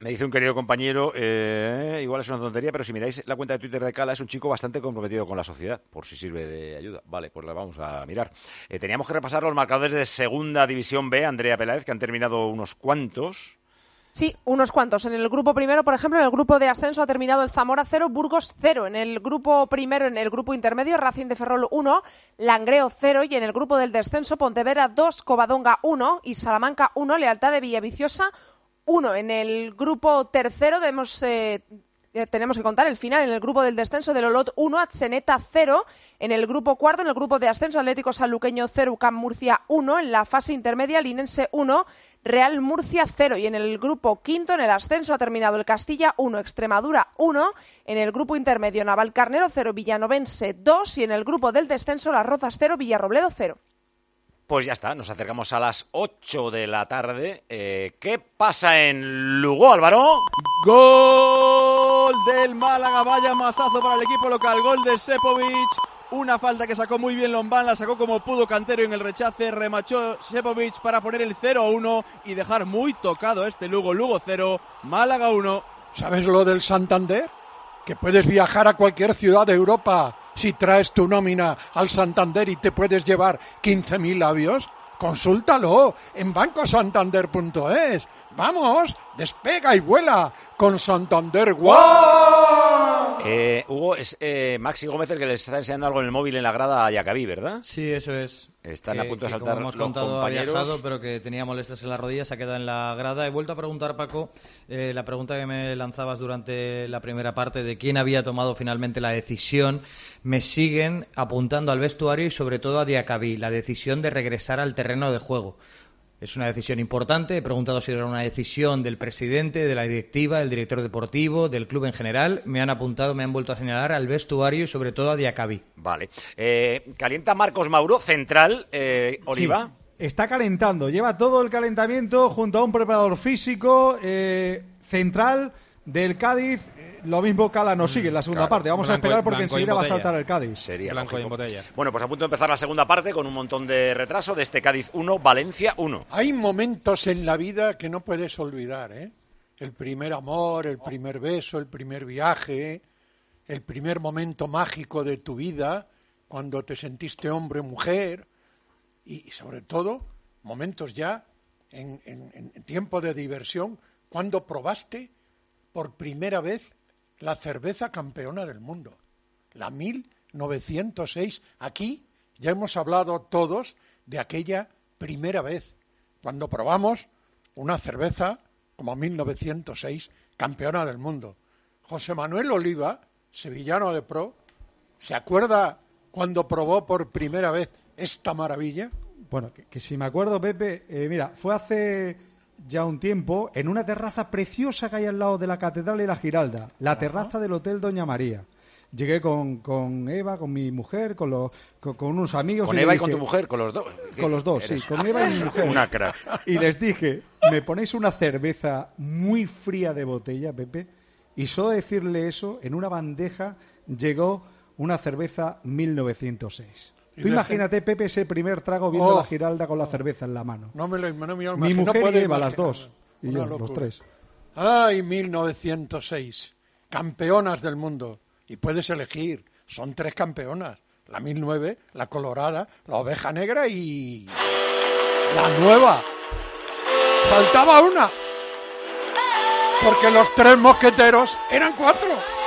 Me dice un querido compañero, igual es una tontería, pero si miráis la cuenta de Twitter de Cala, es un chico bastante comprometido con la sociedad, por si sirve de ayuda. Vale, pues la vamos a mirar. Teníamos que repasar los marcadores de Segunda División B, Andrea Peláez, que han terminado unos cuantos. Sí, unos cuantos. En el grupo primero, por ejemplo, en el grupo de ascenso ha terminado el Zamora 0, Burgos 0. En el grupo primero, en el grupo intermedio, Racing de Ferrol 1, Langreo 0. Y en el grupo del descenso, Pontevedra 2, Covadonga 1 y Salamanca 1, Lealtad de Villaviciosa 1. En el grupo tercero tenemos que contar el final. En el grupo del descenso, del Olot 1, Atzeneta 0. En el grupo cuarto, en el grupo de ascenso, Atlético Sanluqueño 0, UCAM Murcia 1. En la fase intermedia, Linense 1, Real Murcia 0. Y en el grupo quinto, en el ascenso, ha terminado el Castilla 1, Extremadura 1. En el grupo intermedio, Navalcarnero 0, Villanovense 2. Y en el grupo del descenso, Las Rozas 0, Villarrobledo 0. Pues ya está, nos acercamos a las 8 de la tarde. ¿Qué pasa en Lugo, Álvaro? Gol del Málaga, vaya mazazo para el equipo local, gol de Sepovic. Una falta que sacó muy bien Lombán, la sacó como pudo Cantero en el rechace, remachó Sepovic para poner el 0-1 y dejar muy tocado este Lugo. Lugo 0, Málaga 1. ¿Sabes lo del Santander? Que puedes viajar a cualquier ciudad de Europa si traes tu nómina al Santander y te puedes llevar 15.000 avios. Consúltalo en bancosantander.es. Vamos, despega y vuela con Santander. ¡Wow! Hugo, es Maxi Gómez el que les está enseñando algo en el móvil en la grada a Yacabí, ¿verdad? Sí, eso es. Están a punto de saltar como hemos los contado, compañeros. ha viajado, pero que tenía molestias en la rodilla, se ha quedado en la grada. He vuelto a preguntar, Paco, la pregunta que me lanzabas durante la primera parte de quién había tomado finalmente la decisión. Me siguen apuntando al vestuario y sobre todo a Diacabí, la decisión de regresar al terreno de juego. Es una decisión importante. He preguntado si era una decisión del presidente, de la directiva, del director deportivo, del club en general. Me han apuntado, me han vuelto a señalar al vestuario y sobre todo a Diacabí. Vale. Calienta Marcos Mauro, central, Oliva. Sí, está calentando. Lleva todo el calentamiento junto a un preparador físico central del Cádiz. Lo mismo Cala nos sigue en la segunda parte. Vamos a esperar porque enseguida va a saltar el Cádiz. Sería blanco y en lógico. botella. Bueno, pues a punto de empezar la segunda parte con un montón de retraso de este Cádiz 1, Valencia 1. Hay momentos en la vida que no puedes olvidar, ¿eh? El primer amor, el primer beso, el primer viaje, el primer momento mágico de tu vida, cuando te sentiste hombre o mujer, y sobre todo momentos ya en tiempo de diversión, cuando probaste por primera vez la cerveza campeona del mundo, la 1906. Aquí ya hemos hablado todos de aquella primera vez, cuando probamos una cerveza como 1906, campeona del mundo. José Manuel Oliva, sevillano de pro, ¿se acuerda cuando probó por primera vez esta maravilla? Bueno, que si me acuerdo, Pepe, mira, fue hace ya un tiempo en una terraza preciosa que hay al lado de la Catedral y la Giralda, la terraza del Hotel Doña María. Llegué con Eva, con mi mujer, con unos amigos. ¿Con Eva y con tu mujer? ¿Con los dos? Con los dos, sí, con Eva y mi mujer. Una crack. Y les dije, ¿me ponéis una cerveza muy fría de botella, Pepe? Y solo decirle eso, en una bandeja llegó una cerveza 1906. Tú imagínate, Pepe, ese primer trago viendo la Giralda con la cerveza en la mano. No me lo imagino. Mi mujer no y Eva, las dos. Y yo, locura. los tres. ¡Ay, 1906! Campeonas del mundo. Y puedes elegir. Son 3 campeonas. La 1009, la colorada, la oveja negra y la nueva. Faltaba una. Porque los 3 mosqueteros eran 4.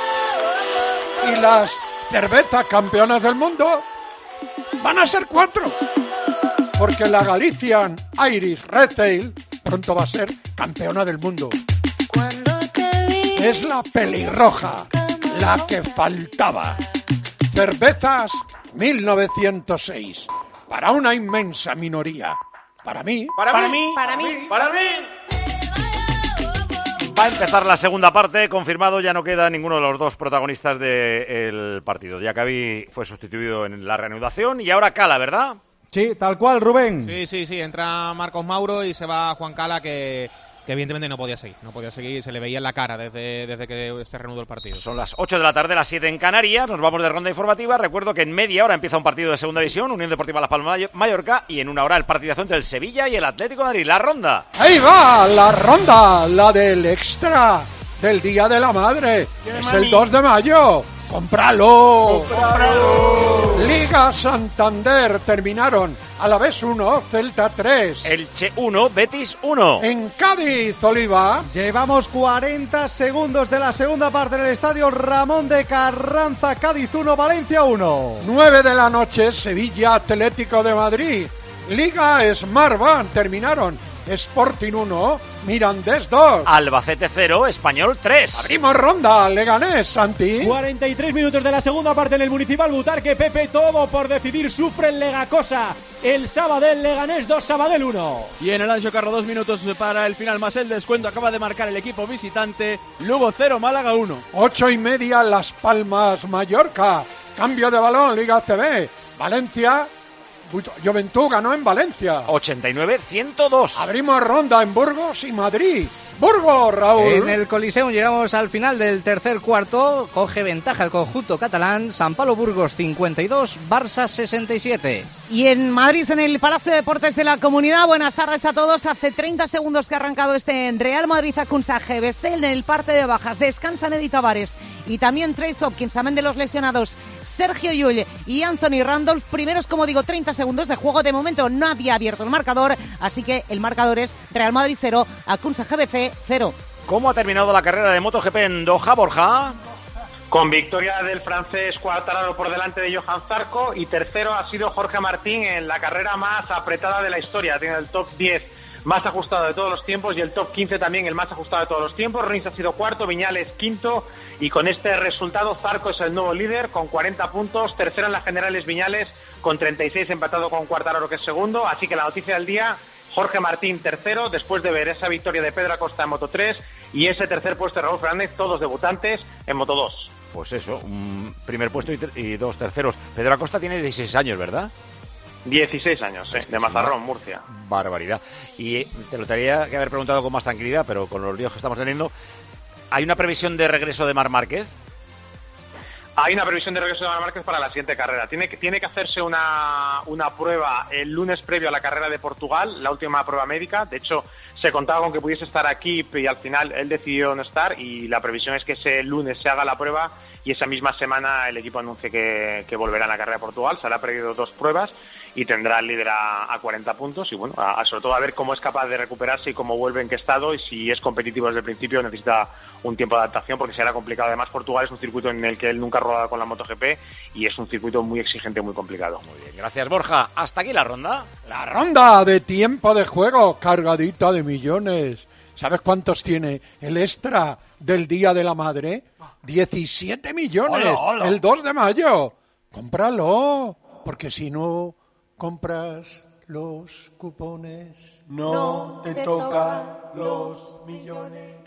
Y las cervezas campeonas del mundo van a ser 4. Porque la Galician Irish Red Tail pronto va a ser campeona del mundo. Es la pelirroja, la que faltaba. Cervezas 1906. Para una inmensa minoría. Para mí. Para mí. Va a empezar la segunda parte, confirmado, ya no queda ninguno de los dos protagonistas del partido. Diacabí fue sustituido en la reanudación y ahora Cala, ¿verdad? Sí, tal cual, Rubén. Sí, entra Marcos Mauro y se va Juan Cala, que que evidentemente no podía seguir, se le veía en la cara desde que se reanudó el partido. Son las 8 de la tarde, las 7 en Canarias, nos vamos de ronda informativa. Recuerdo que en media hora empieza un partido de segunda división, Unión Deportiva Las Palmas Mallorca, y en una hora el partidazo entre el Sevilla y el Atlético de Madrid, la ronda. Ahí va, la ronda, la del extra del Día de la Madre, es el 2 de mayo. ¡Cómpralo! Liga Santander terminaron Alavés 1, Celta 3. Elche 1, Betis 1. En Cádiz, Oliva. Llevamos 40 segundos de la segunda parte en el estadio Ramón de Carranza. Cádiz 1, Valencia 1. 9 de la noche, Sevilla Atlético de Madrid. Liga Smartbank terminaron Sporting 1, Mirandés 2. Albacete 0, Español 3. Abrimos ronda, Leganés, Santi. 43 minutos de la segunda parte en el Municipal Butarque. Pepe, todo por decidir, sufre el Legacosa. El Sabadell, Leganés 2, Sabadell 1. Y en el Anxo Carro 2 minutos para el final más el descuento. Acaba de marcar el equipo visitante. Lugo 0, Málaga 1. 8:30, Las Palmas, Mallorca. Cambio de balón, Liga CB. Valencia. Juventud ganó en Valencia. 89-102. Abrimos ronda en Burgos y Madrid. Burgos, Raúl. En el Coliseum llegamos al final del tercer cuarto. Coge ventaja el conjunto catalán. San Pablo Burgos 52, Barça 67. Y en Madrid, en el Palacio de Deportes de la Comunidad, buenas tardes a todos. Hace 30 segundos que ha arrancado este Real Madrid-Acunsa GBC en el parte de bajas. Descansan Eddie Tavares y también Trace Hopkins, amén de los lesionados Sergio Llull y Anthony Randolph. Primeros, como digo, 30 segundos de juego. De momento nadie ha abierto el marcador, así que el marcador es Real Madrid 0, Acunsa GBC 0. ¿Cómo ha terminado la carrera de MotoGP en Doha, Borja? Con victoria del francés Quartararo por delante de Johan Zarco, y tercero ha sido Jorge Martín en la carrera más apretada de la historia. Tiene el top 10 más ajustado de todos los tiempos y el top 15 también el más ajustado de todos los tiempos. Rins ha sido cuarto, Viñales quinto, y con este resultado Zarco es el nuevo líder con 40 puntos. Tercero en las generales Viñales con 36, empatado con Quartararo, que es segundo. Así que la noticia del día: Jorge Martín tercero, después de ver esa victoria de Pedro Acosta en Moto 3 y ese tercer puesto de Raúl Fernández, todos debutantes en Moto 2. Pues eso, un primer puesto y dos terceros. Pedro Acosta tiene 16 años, ¿verdad? 16 años, de Mazarrón, Murcia. Barbaridad. Y te lo tendría que haber preguntado con más tranquilidad, pero con los líos que estamos teniendo, ¿hay una previsión de regreso de Marc Márquez? Hay una previsión de regreso de Marc Márquez para la siguiente carrera. Tiene que hacerse una prueba el lunes previo a la carrera de Portugal, la última prueba médica. De hecho, se contaba con que pudiese estar aquí y al final él decidió no estar, y la previsión es que ese lunes se haga la prueba y esa misma semana el equipo anuncie que volverá a la carrera de Portugal. Se le ha perdido 2 pruebas y tendrá el líder a 40 puntos, y bueno, sobre todo a ver cómo es capaz de recuperarse y cómo vuelve, en qué estado, y si es competitivo desde el principio. Necesita un tiempo de adaptación porque será complicado. Además, Portugal es un circuito en el que él nunca ha rodado con la MotoGP y es un circuito muy exigente, muy complicado. Muy bien, gracias, Borja. Hasta aquí la ronda. La ronda de tiempo de juego, cargadita de millones. ¿Sabes cuántos tiene el extra del Día de la Madre? 17 millones. ¡Hola, hola! El 2 de mayo. Cómpralo, porque si no compras los cupones, no te tocan los millones.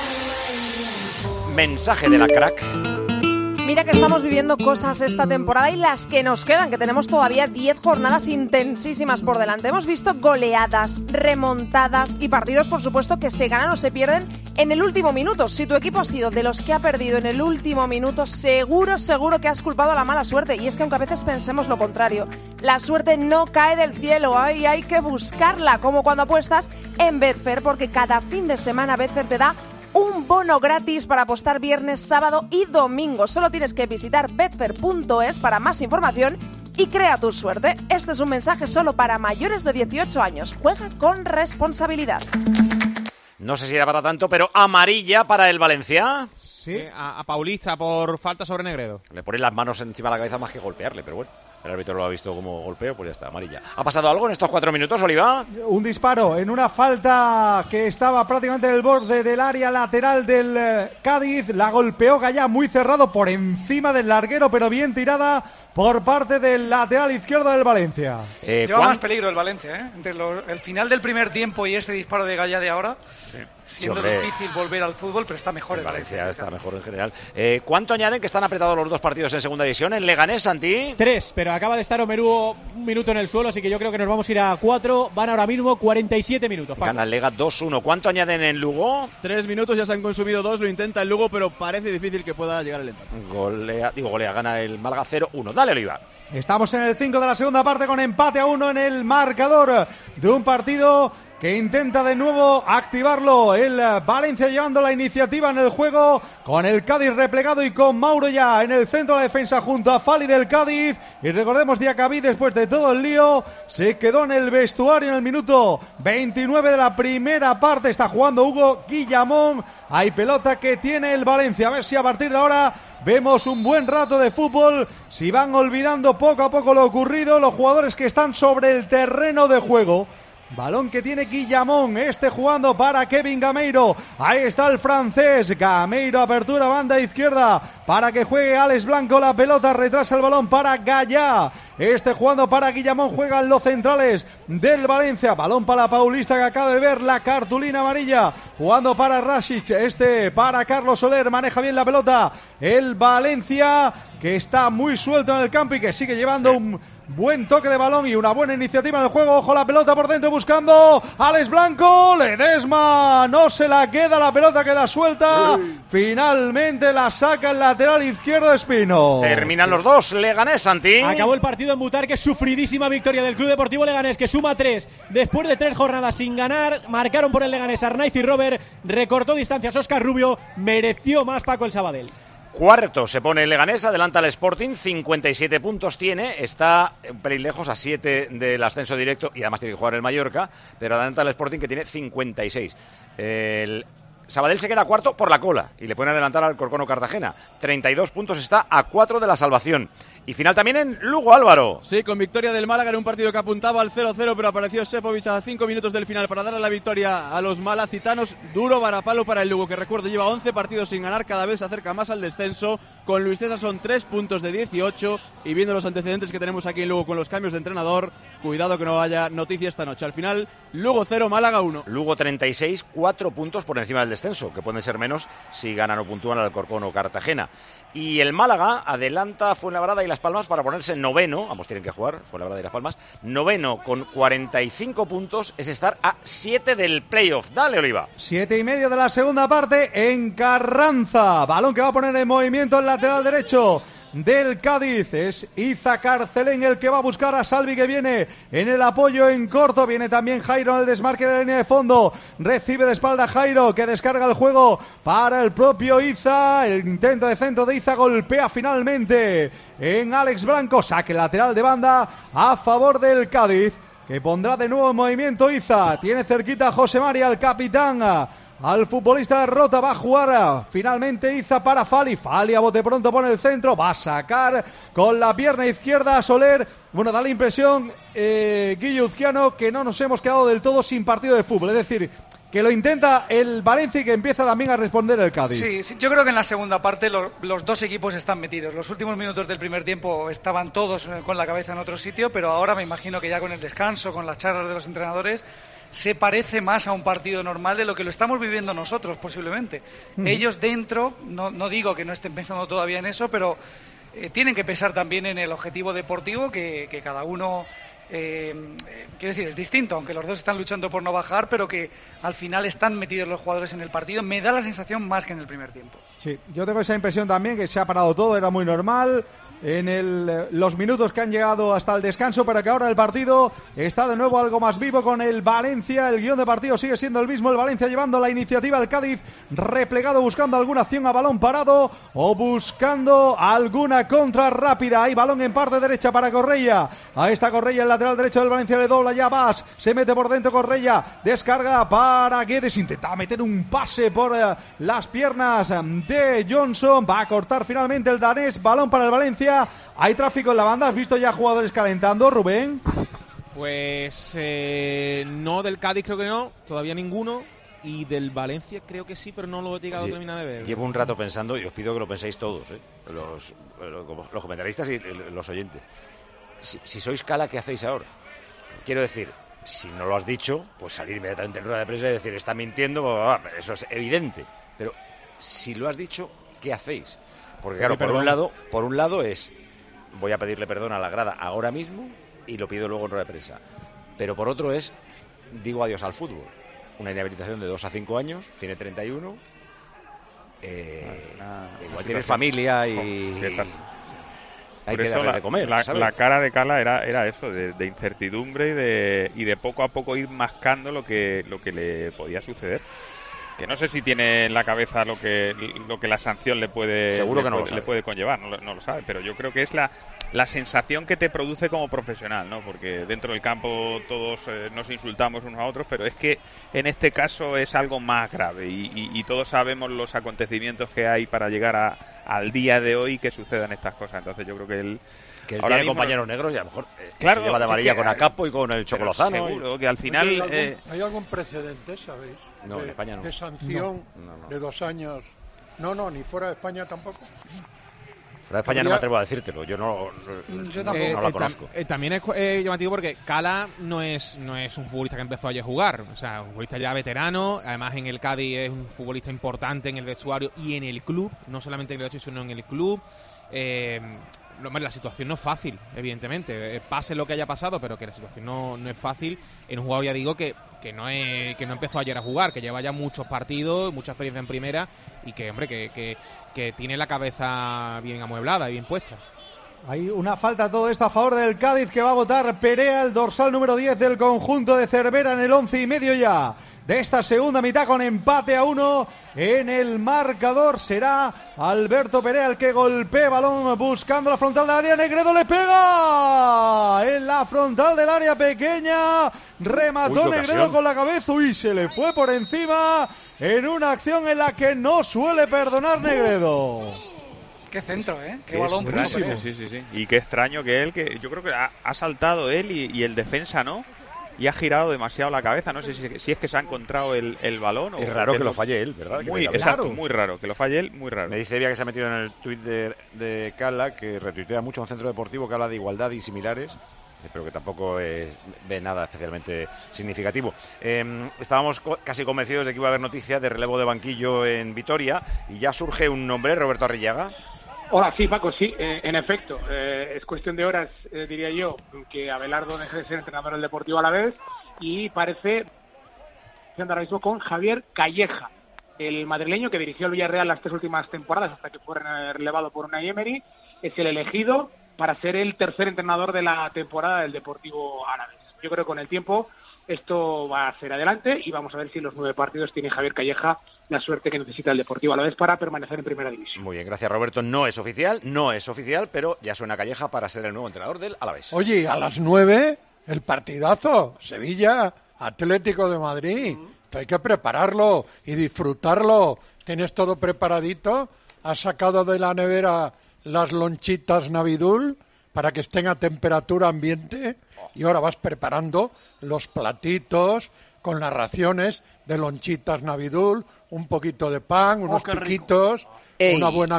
Mensaje de la crack. Mira que estamos viviendo cosas esta temporada y las que nos quedan, que tenemos todavía 10 jornadas intensísimas por delante. Hemos visto goleadas, remontadas y partidos, por supuesto, que se ganan o se pierden en el último minuto. Si tu equipo ha sido de los que ha perdido en el último minuto, seguro que has culpado a la mala suerte. Y es que aunque a veces pensemos lo contrario, la suerte no cae del cielo, hay que buscarla, como cuando apuestas en Betfair, porque cada fin de semana Betfair te da un bono gratis para apostar viernes, sábado y domingo. Solo tienes que visitar betfair.es para más información y crea tu suerte. Este es un mensaje solo para mayores de 18 años. Juega con responsabilidad. No sé si era para tanto, pero amarilla para el Valencia. Sí, a Paulista por falta sobre Negredo. Le ponen las manos encima de la cabeza más que golpearle, pero bueno. El árbitro lo ha visto como golpeo, pues ya está, amarilla. ¿Ha pasado algo en estos 4 minutos, Oliva? Un disparo en una falta que estaba prácticamente en el borde del área lateral del Cádiz. La golpeó Gallá muy cerrado por encima del larguero, pero bien tirada por parte del lateral izquierdo del Valencia. Lleva más peligro el Valencia, ¿eh? Entre el final del primer tiempo y este disparo de Gallá de ahora. Sí. siendo difícil volver al fútbol, pero está mejor el Valencia. Está mejor en general. ¿Cuánto añaden que están apretados los dos partidos en segunda división? ¿En Leganés, Santi? 3, pero acaba de estar Omerú un minuto en el suelo, así que yo creo que nos vamos a ir a 4. Van ahora mismo 47 minutos. Paco. Gana el Lega 2-1. ¿Cuánto añaden en Lugo? 3 minutos, ya se han consumido 2, lo intenta el Lugo, pero parece difícil que pueda llegar el empate. Golea, gana el Málaga 0-1. Dale, Oliva. Estamos en el 5 de la segunda parte con empate a 1 en el marcador de un partido que intenta de nuevo activarlo. El Valencia llevando la iniciativa en el juego, con el Cádiz replegado y con Mauro ya en el centro de la defensa junto a Fali del Cádiz. Y recordemos, Diacabí, después de todo el lío, se quedó en el vestuario en el minuto 29 de la primera parte. Está jugando Hugo Guillamón. Hay pelota que tiene el Valencia. A ver si a partir de ahora vemos un buen rato de fútbol, si van olvidando poco a poco lo ocurrido los jugadores que están sobre el terreno de juego. Balón que tiene Guillamón, jugando para Kevin Gameiro. Ahí está el francés. Gameiro, apertura, banda izquierda, para que juegue Alex Blanco. La pelota retrasa el balón para Gallá. Jugando para Guillamón, juegan los centrales del Valencia. Balón para Paulista, que acaba de ver la cartulina amarilla. Jugando para Rasic, para Carlos Soler. Maneja bien la pelota el Valencia, que está muy suelto en el campo y que sigue llevando un buen toque de balón y una buena iniciativa en el juego. Ojo, la pelota por dentro buscando Alex Blanco. Ledesma no se la queda, la pelota queda suelta. Finalmente la saca el lateral izquierdo Espino. Terminan los dos. Leganés, Santi. Acabó el partido en Butarque, sufridísima victoria del Club Deportivo Leganés, que suma 3 después de 3 jornadas sin ganar. Marcaron por el Leganés Arnaiz y Robert, recortó distancias Óscar Rubio, mereció más Paco el Sabadell. Cuarto se pone el Leganés, adelanta el Sporting, 57 puntos tiene, está un pelín lejos, a 7 del ascenso directo, y además tiene que jugar el Mallorca, pero adelanta el Sporting, que tiene 56. El Sabadell se queda cuarto por la cola y le pueden adelantar al Corcono Cartagena. 32 puntos, está a 4 de la salvación. Y final también en Lugo, Álvaro. Sí, con victoria del Málaga en un partido que apuntaba al 0-0, pero apareció Sepovic a 5 minutos del final para darle la victoria a los malacitanos. Duro varapalo para el Lugo, que recuerdo lleva 11 partidos sin ganar, cada vez se acerca más al descenso. Con Luis César son 3 puntos de 18, y viendo los antecedentes que tenemos aquí en Lugo con los cambios de entrenador, cuidado que no haya noticia esta noche. Al final, Lugo 0, Málaga 1. Lugo 36, 4 puntos por encima del descenso, que pueden ser menos si ganan o puntúan al Corcono Cartagena. Y el Málaga adelanta Fuenlabrada y Las Palmas para ponerse noveno, ambos tienen que jugar, Fuenlabrada y Las Palmas, noveno con 45 puntos, es estar a 7 del playoff. Dale, Oliva. 7:30 de la segunda parte en Carranza. Balón que va a poner en movimiento el lateral derecho del Cádiz. Es Iza Carcelén el que va a buscar a Salvi, que viene en el apoyo en corto. Viene también Jairo en el desmarque de la línea de fondo. Recibe de espalda Jairo, que descarga el juego para el propio Iza. El intento de centro de Iza golpea finalmente en Alex Blanco. Saque lateral de banda a favor del Cádiz, que pondrá de nuevo en movimiento Iza. Tiene cerquita a José María, el capitán. Al futbolista de Rota va a jugar finalmente Iza para Fali. Fali a bote pronto pone el centro. Va a sacar con la pierna izquierda a Soler. Bueno, da la impresión, Guillo Uzquiano, que no nos hemos quedado del todo sin partido de fútbol. Es decir, que lo intenta el Valencia y que empieza también a responder el Cádiz. Sí, yo creo que en la segunda parte los dos equipos están metidos. Los últimos minutos del primer tiempo estaban todos con la cabeza en otro sitio, pero ahora me imagino que ya con el descanso, con las charlas de los entrenadores, se parece más a un partido normal de lo que lo estamos viviendo nosotros, posiblemente. Ellos dentro, no digo que no estén pensando todavía en eso, pero tienen que pensar también en el objetivo deportivo que cada uno... quiero decir, es distinto, aunque los dos están luchando por no bajar, pero que al final están metidos los jugadores en el partido. Me da la sensación más que en el primer tiempo. Sí, yo tengo esa impresión también, que se ha parado todo, era muy normal en los minutos que han llegado hasta el descanso, pero que ahora el partido está de nuevo algo más vivo con el Valencia. El guión de partido sigue siendo el mismo, el Valencia llevando la iniciativa, el Cádiz replegado buscando alguna acción a balón parado o buscando alguna contra rápida. Hay balón en parte derecha para Correia, ahí está Correia, el lateral derecho del Valencia, le dobla ya Bas, se mete por dentro Correia, descarga para Guedes, intenta meter un pase por las piernas de Johnson, va a cortar finalmente el danés, balón para el Valencia. Hay tráfico en la banda, ¿has visto ya jugadores calentando, Rubén? Pues no, del Cádiz creo que no, todavía ninguno, y del Valencia creo que sí, pero no lo he llegado a terminar de ver. Llevo un rato pensando y os pido que lo penséis todos, los comentaristas y los oyentes. Si sois Cala, ¿qué hacéis ahora? Quiero decir, si no lo has dicho, pues salir inmediatamente en rueda de prensa y decir, está mintiendo, eso es evidente. Pero si lo has dicho, ¿qué hacéis? Porque claro, por un lado es, voy a pedirle perdón a la grada ahora mismo y lo pido luego en rueda de prensa. Pero por otro es, digo adiós al fútbol. Una inhabilitación de 2 a 5 años, tiene 31, igual tienes familia y... Hay que darle de comer, la cara de Cala era eso, de incertidumbre y de poco a poco ir mascando lo que le podía suceder. Que no sé si tiene en la cabeza lo que la sanción le puede conllevar, no lo sabe, pero yo creo que es la sensación que te produce como profesional, ¿no? Porque dentro del campo todos nos insultamos unos a otros, pero es que en este caso es algo más grave y todos sabemos los acontecimientos que hay para llegar al día de hoy que sucedan estas cosas. Entonces yo creo que él ahora tiene compañeros negros y a lo mejor se lleva de amarilla con Acapo y con el Chocolozano. Seguro que al final... ¿Hay algún precedente, sabéis? No, en España no. De sanción de 2 años. No, ni fuera de España tampoco. Fuera de España no me atrevo a decírtelo, yo no la conozco. También es llamativo porque Cala no es un futbolista que empezó ayer a jugar, o sea, un futbolista ya veterano, además en el Cádiz es un futbolista importante en el vestuario y en el club, no solamente en el vestuario sino en el club. La situación no es fácil, evidentemente, pase lo que haya pasado, pero que la situación no es fácil en un jugador, ya digo, que no empezó ayer a jugar, que lleva ya muchos partidos, mucha experiencia en primera y que, hombre, que tiene la cabeza bien amueblada y bien puesta. Hay una falta, todo esto a favor del Cádiz, que va a votar Perea, el dorsal número 10 del conjunto de Cervera, en el 11:30 ya de esta segunda mitad, con empate a 1 en el marcador. Será Alberto Perea el que golpea balón buscando la frontal del área. Negredo le pega en la frontal del área pequeña, remató Negredo con la cabeza y se le fue por encima en una acción en la que no suele perdonar Negredo. Qué centro, Qué balón buenísimo. Sí. Y qué extraño que yo creo que ha saltado él y el defensa no. Y ha girado demasiado la cabeza, no sé si es que se ha encontrado el balón. Es raro que lo falle él, ¿verdad? Muy raro, que lo falle él, muy raro. Me dice Evia que se ha metido en el tuit de Cala, que retuitea mucho un centro deportivo que habla de igualdad y similares, pero que tampoco ve nada especialmente significativo. Estábamos casi convencidos de que iba a haber noticia de relevo de banquillo en Vitoria, y ya surge un nombre, Roberto Arrillaga. Hola, sí, Paco, sí, en efecto. Es cuestión de horas, diría yo, que Abelardo deje de ser entrenador del Deportivo Alavés, y parece ahora mismo con Javier Calleja, el madrileño que dirigió el Villarreal las 3 últimas temporadas hasta que fue relevado por Unai Emery. Es el elegido para ser el tercer entrenador de la temporada del Deportivo Alavés. Yo creo que con el tiempo esto va a ser adelante y vamos a ver si en los 9 partidos tiene Javier Calleja la suerte que necesita el Deportivo Alavés para permanecer en primera división. Muy bien, gracias Roberto. No es oficial, pero ya suena Calleja para ser el nuevo entrenador del Alavés. Oye, a las 9, el partidazo, Sevilla, Atlético de Madrid. Esto hay que prepararlo y disfrutarlo. ¿Tienes todo preparadito? ¿Has sacado de la nevera las lonchitas Navidul para que estén a temperatura ambiente? Y ahora vas preparando los platitos con las raciones de lonchitas Navidul, un poquito de pan, unos piquitos, una buena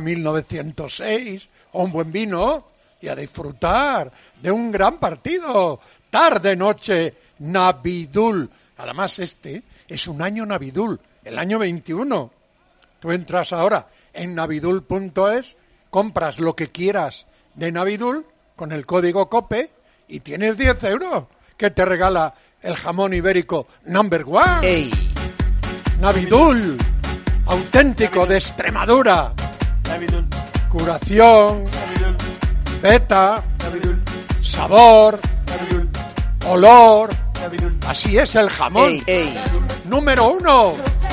1906 o un buen vino, y a disfrutar de un gran partido. Tarde-noche Navidul. Además, este es un año Navidul, el año 21. Tú entras ahora en navidul.es, compras lo que quieras de Navidul con el código COPE y tienes 10 euros que te regala el jamón ibérico #1. ¡Ey! Navidul, auténtico de Extremadura. Navidul. Curación, Navidul. Beta, Navidul. Sabor, Navidul. Olor. Navidul. Así es el jamón. ¡Ey! Número 1.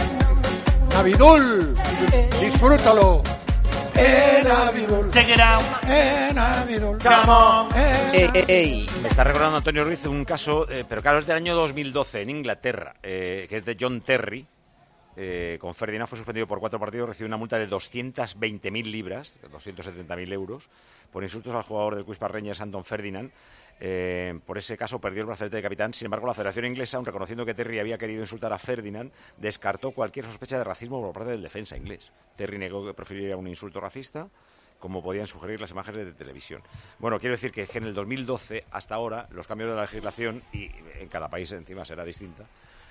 Navidul. Disfrútalo. Navidul. Check it out. Navidul. Come on. ¡Ey! Me está recordando Antonio Ruiz un caso, pero claro, es del año 2012 en Inglaterra, que es de John Terry. Con Ferdinand fue suspendido por 4 partidos, recibió una multa de 220.000 libras, 270.000 euros, por insultos al jugador del Queen's Park Rangers, Anton Ferdinand. Por ese caso perdió el brazalete de capitán. Sin embargo, la Federación Inglesa, aun reconociendo que Terry había querido insultar a Ferdinand, descartó cualquier sospecha de racismo por parte del defensa inglés. Terry negó que prefiriera un insulto racista como podían sugerir las imágenes de televisión. Bueno, quiero decir que en el 2012 hasta ahora los cambios de la legislación, y en cada país encima será distinta,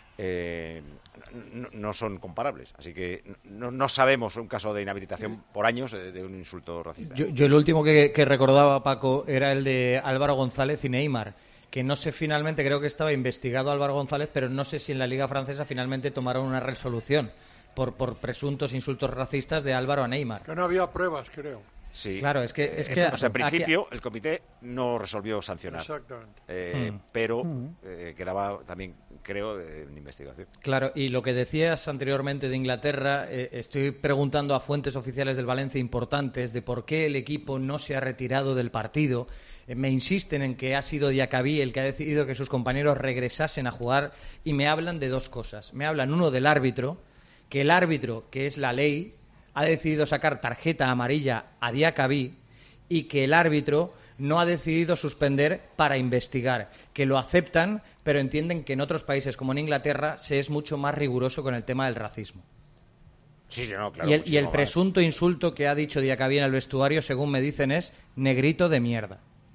no son comparables. Así que no sabemos un caso de inhabilitación por años de un insulto racista. Yo el último que recordaba, Paco, era el de Álvaro González y Neymar, que no sé finalmente, creo que estaba investigado Álvaro González, pero no sé si en la Liga Francesa finalmente tomaron una resolución por presuntos insultos racistas de Álvaro a Neymar. Que no había pruebas, creo. Sí. Claro, es que o sea, en principio el comité no resolvió sancionar. Exactamente. Pero quedaba también, creo, en investigación. Claro, y lo que decías anteriormente de Inglaterra, estoy preguntando a fuentes oficiales del Valencia importantes de por qué el equipo no se ha retirado del partido. Me insisten en que ha sido Diacabí el que ha decidido que sus compañeros regresasen a jugar, y me hablan de dos cosas. Me hablan, uno, del árbitro, que el árbitro, que es la ley, ha decidido sacar tarjeta amarilla a Diacabí, y que el árbitro no ha decidido suspender para investigar, que lo aceptan, pero entienden que en otros países, como en Inglaterra, se es mucho más riguroso con el tema del racismo. Sí, no, claro. Y el presunto insulto que ha dicho Diacabí en el vestuario, según me dicen, es negrito de mierda.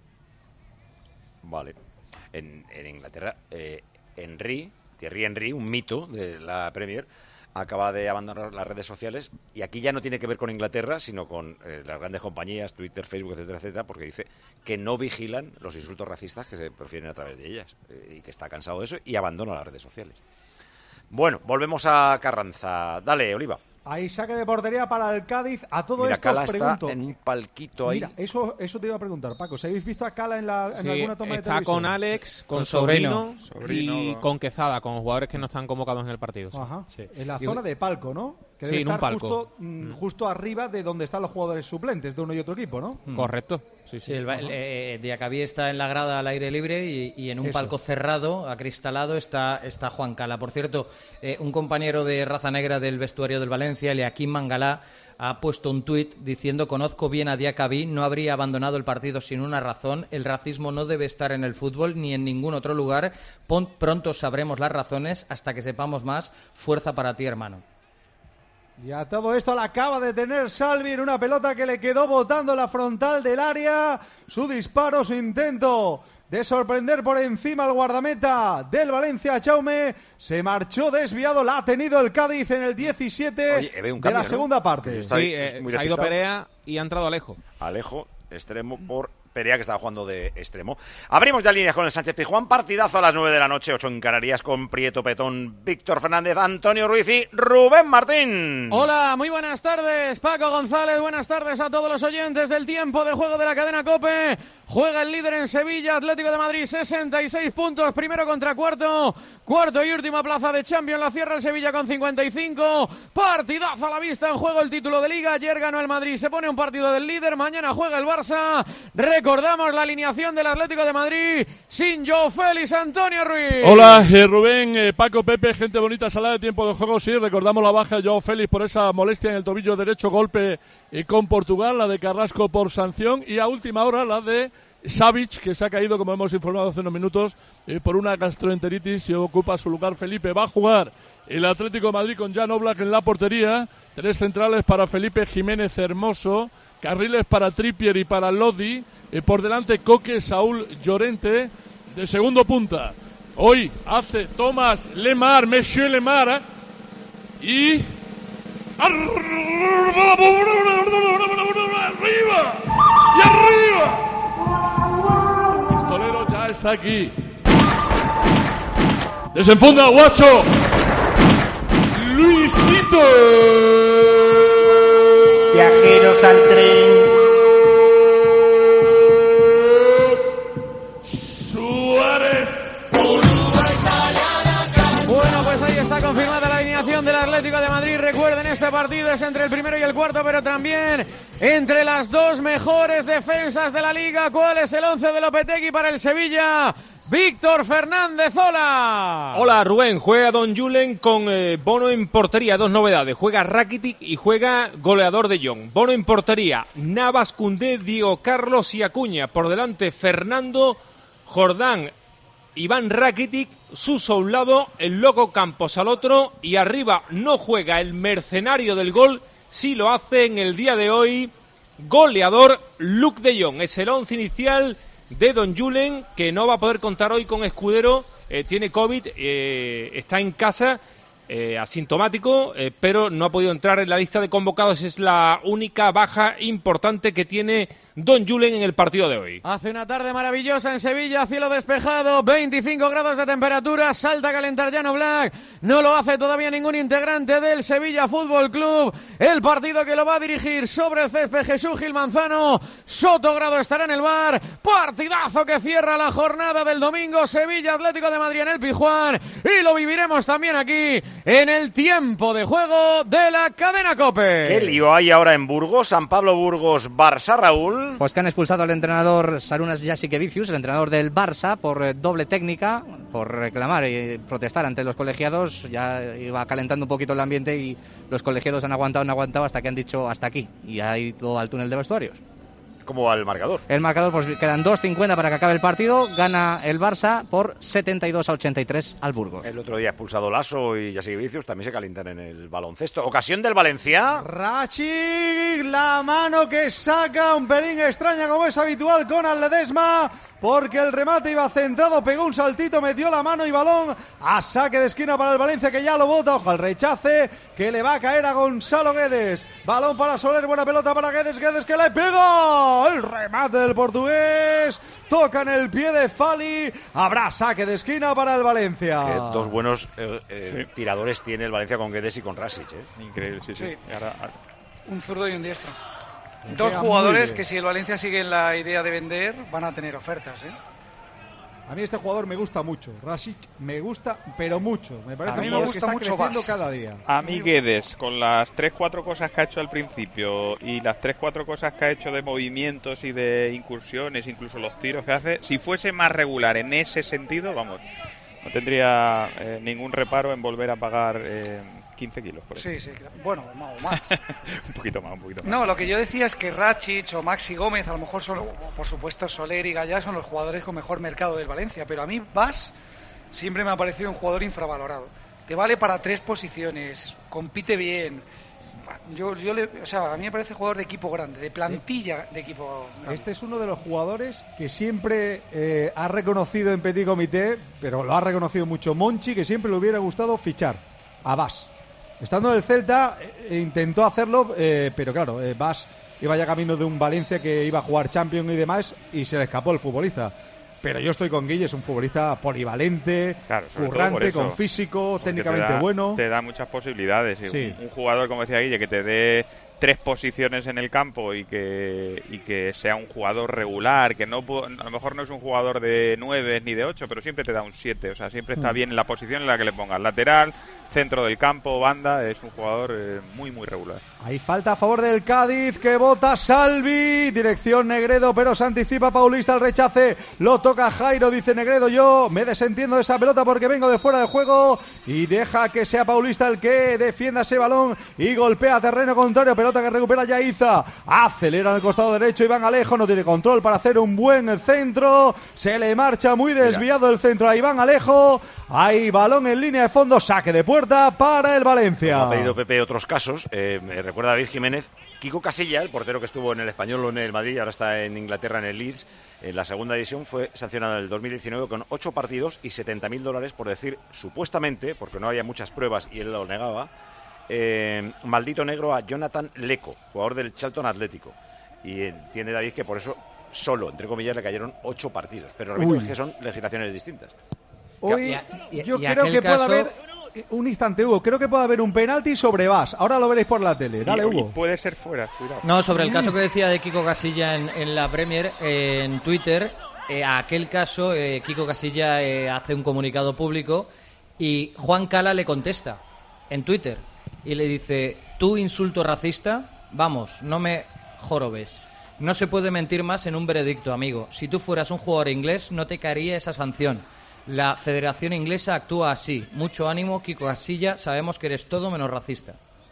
Vale. En Inglaterra, Thierry Henry, un mito de la Premier, acaba de abandonar las redes sociales, y aquí ya no tiene que ver con Inglaterra, sino con las grandes compañías, Twitter, Facebook, etcétera, etcétera, porque dice que no vigilan los insultos racistas que se profieren a través de ellas, y que está cansado de eso, y abandona las redes sociales. Bueno, volvemos a Carranza. Dale, Oliva. Ahí saque de portería para el Cádiz. A todo esto Cala os pregunto. Está en un palquito ahí. Mira, eso te iba a preguntar, Paco. ¿Si habéis visto a Cala en alguna toma de televisión? Está con Alex, con Sobrino y con Quezada, con jugadores que no están convocados en el partido. Sí. Ajá. Sí. En la zona de palco, ¿no? Que debe en un estar palco. Justo arriba de donde están los jugadores suplentes de uno y otro equipo, ¿no? Correcto. Sí. Diacabí está en la grada al aire libre, y en un palco cerrado, acristalado, está Juan Cala. Por cierto, un compañero de raza negra del vestuario del Valencia, Eliaquim Mangalá, ha puesto un tuit diciendo: conozco bien a Diacabí, no habría abandonado el partido sin una razón. El racismo no debe estar en el fútbol ni en ningún otro lugar. Pronto sabremos las razones. Hasta que sepamos más, fuerza para ti, hermano. Y a todo esto la acaba de tener Salvi en una pelota que le quedó botando la frontal del área. Su disparo, su intento de sorprender por encima al guardameta del Valencia, Jaume, se marchó desviado. La ha tenido el Cádiz en el 17 de la segunda parte. Sí, se ha ido Perea y ha entrado Alejo, extremo por Perea, que estaba jugando de extremo. Abrimos ya líneas con el Sánchez Pizjuán. Partidazo a las 9 de la noche, 8 en Canarias, con Prieto Petón, Víctor Fernández, Antonio Ruiz y Rubén Martín. Hola, muy buenas tardes, Paco González. Buenas tardes a todos los oyentes del tiempo de juego de la cadena COPE. Juega el líder en Sevilla, Atlético de Madrid, 66 puntos, primero contra cuarto y última plaza de Champions. La cierra el Sevilla con 55. Partidazo a la vista, en juego el título de Liga. Ayer ganó el Madrid, se pone un partido del líder. Mañana juega el Barça. Recordamos la alineación del Atlético de Madrid sin Joao Félix, Antonio Ruiz. Hola, Rubén, Paco, Pepe, gente bonita, sala de tiempo de juego. Sí, recordamos la baja de Joao Félix por esa molestia en el tobillo derecho, golpe con Portugal, la de Carrasco por sanción, y a última hora la de Savic, que se ha caído, como hemos informado hace unos minutos, por una gastroenteritis, y ocupa su lugar Felipe. Va a jugar el Atlético de Madrid con Jan Oblak en la portería, 3 centrales para Felipe Jiménez Hermoso, carriles para Trippier y para Lodi, por delante Coque, Saúl Llorente, de segundo punta. Hoy hace Thomas Lemar, Monsieur Lemar, y arriba y arriba. El pistolero ya está aquí. Desenfunda, guacho. Luisito. Viajeros al tren. Suárez. Bueno, pues ahí está confirmada la alineación del Atlético de Madrid. Recuerden, este partido es entre el primero y el cuarto, pero también entre las dos mejores defensas de la Liga. ¿Cuál es el 11 de Lopetegui para el Sevilla? Víctor Fernández, hola. Hola, Rubén. Juega Don Julen con Bono en portería. 2 novedades. Juega Rakitic y juega goleador de Jong. Bono en portería. Navas, Koundé, Diego Carlos y Acuña. Por delante, Fernando, Jordán, Iván Rakitic, Suso a un lado, el Loco Campos al otro, y arriba no juega el mercenario del gol, sí lo hace en el día de hoy goleador Luuk de Jong. Es el 11 inicial de Don Julen, que no va a poder contar hoy con Escudero, tiene COVID, está en casa, asintomático, pero no ha podido entrar en la lista de convocados. Es la única baja importante que tiene Don Julen en el partido de hoy. Hace una tarde maravillosa en Sevilla, cielo despejado, 25 grados de temperatura, salta a calentar Jan Oblak, no lo hace todavía ningún integrante del Sevilla Fútbol Club. El partido que lo va a dirigir sobre el césped Jesús Gil Manzano, Sotogrado estará en el bar, partidazo que cierra la jornada del domingo, Sevilla Atlético de Madrid en el Pizjuán, y lo viviremos también aquí en el tiempo de juego de la cadena COPE. ¿Qué lío hay ahora en Burgos? San Pablo Burgos, Barça, Raúl. Pues que han expulsado al entrenador Sarunas Jasikevicius, el entrenador del Barça, por doble técnica, por reclamar y protestar ante los colegiados. Ya iba calentando un poquito el ambiente y los colegiados han aguantado hasta que han dicho hasta aquí, y ha ido al túnel de vestuarios. ¿Cómo va el marcador? El marcador, pues quedan 2:50 para que acabe el partido. Gana el Barça por 72-83 al Burgos. El otro día expulsado Lasso y Jasikevicius también se calientan en el baloncesto. Ocasión del Valencia. Rachik, la mano que saca un pelín extraña como es habitual con Ledesma, porque el remate iba centrado, pegó un saltito, metió la mano y balón a saque de esquina para el Valencia, que ya lo bota. Ojo al rechace que le va a caer a Gonzalo Guedes. Balón para Soler, buena pelota para Guedes, Guedes que le pega. El remate del portugués, toca en el pie de Fali. Habrá saque de esquina para el Valencia. Dos buenos tiradores tiene el Valencia con Guedes y con Rasic. Increíble, sí. Ahora... Un zurdo y un diestro. Dos jugadores que, si el Valencia sigue en la idea de vender, van a tener ofertas, A mí este jugador me gusta mucho. Rasic me gusta, pero mucho. Me parece un jugador que está mucho creciendo más. cada día. A mí Guedes, con las 3-4 cosas que ha hecho al principio y las 3-4 cosas que ha hecho de movimientos y de incursiones, incluso los tiros que hace, si fuese más regular en ese sentido, vamos, no tendría ningún reparo en volver a pagar 15 kilos. Por sí, bueno, o más. un poquito más. No, lo que yo decía es que Rachic o Maxi Gómez, a lo mejor son, por supuesto, Soler y Gallá son los jugadores con mejor mercado del Valencia, pero a mí Bas siempre me ha parecido un jugador infravalorado. Te vale para 3 posiciones, compite bien. A mí me parece jugador de equipo grande, de plantilla de equipo grande. Este es uno de los jugadores que siempre ha reconocido en Petit Comité, pero lo ha reconocido mucho Monchi, que siempre le hubiera gustado fichar a Bas. Estando en el Celta, intentó hacerlo, pero claro, Bas iba ya camino de un Valencia que iba a jugar Champions y demás, y se le escapó el futbolista. Pero yo estoy con Guille, es un futbolista polivalente, currante, con físico, técnicamente bueno. Te da muchas posibilidades. Sí. Un jugador, como decía Guille, que te dé 3 posiciones en el campo y que sea un jugador regular, que no a lo mejor no es un jugador de 9 ni de 8, pero siempre te da un 7, o sea, siempre está bien en la posición en la que le pongas, lateral, centro del campo, banda, es un jugador muy regular. Hay falta a favor del Cádiz, que bota Salvi, dirección Negredo, pero se anticipa Paulista el rechace, lo toca Jairo, dice Negredo, yo me desentiendo de esa pelota porque vengo de fuera de juego, y deja que sea Paulista el que defienda ese balón y golpea terreno contrario, pelota que recupera Yaiza, acelera en el costado derecho, Iván Alejo no tiene control para hacer un buen centro, se le marcha muy desviado el centro a Iván Alejo, hay balón en línea de fondo, saque de puerta para el Valencia. Ha pedido Pepe otros casos, recuerda a David Jiménez, Kiko Casilla, el portero que estuvo en el Español o en el Madrid, ahora está en Inglaterra en el Leeds, en la segunda división, fue sancionado en el 2019 con 8 partidos y $70.000 por decir, supuestamente, porque no había muchas pruebas y él lo negaba, maldito negro a Jonathan Leco, jugador del Charlton Atlético. Y entiende David que por eso solo, entre comillas, le cayeron 8 partidos. Pero repito, es que son legislaciones distintas. Hoy yo creo que puede haber... Un instante, Hugo, creo que puede haber un penalti sobre Bas. Ahora lo veréis por la tele. Dale, Hugo. Y puede ser fuera, cuidado. No, sobre el caso que decía de Kiko Casilla en la Premier, en Twitter, aquel caso, Kiko Casilla hace un comunicado público y Juan Cala le contesta en Twitter y le dice, tú insulto racista, vamos, no me jorobes. No se puede mentir más en un veredicto, amigo. Si tú fueras un jugador inglés, no te caería esa sanción. La Federación Inglesa actúa así. Mucho ánimo, Kiko Casilla. Sabemos que eres todo menos racista.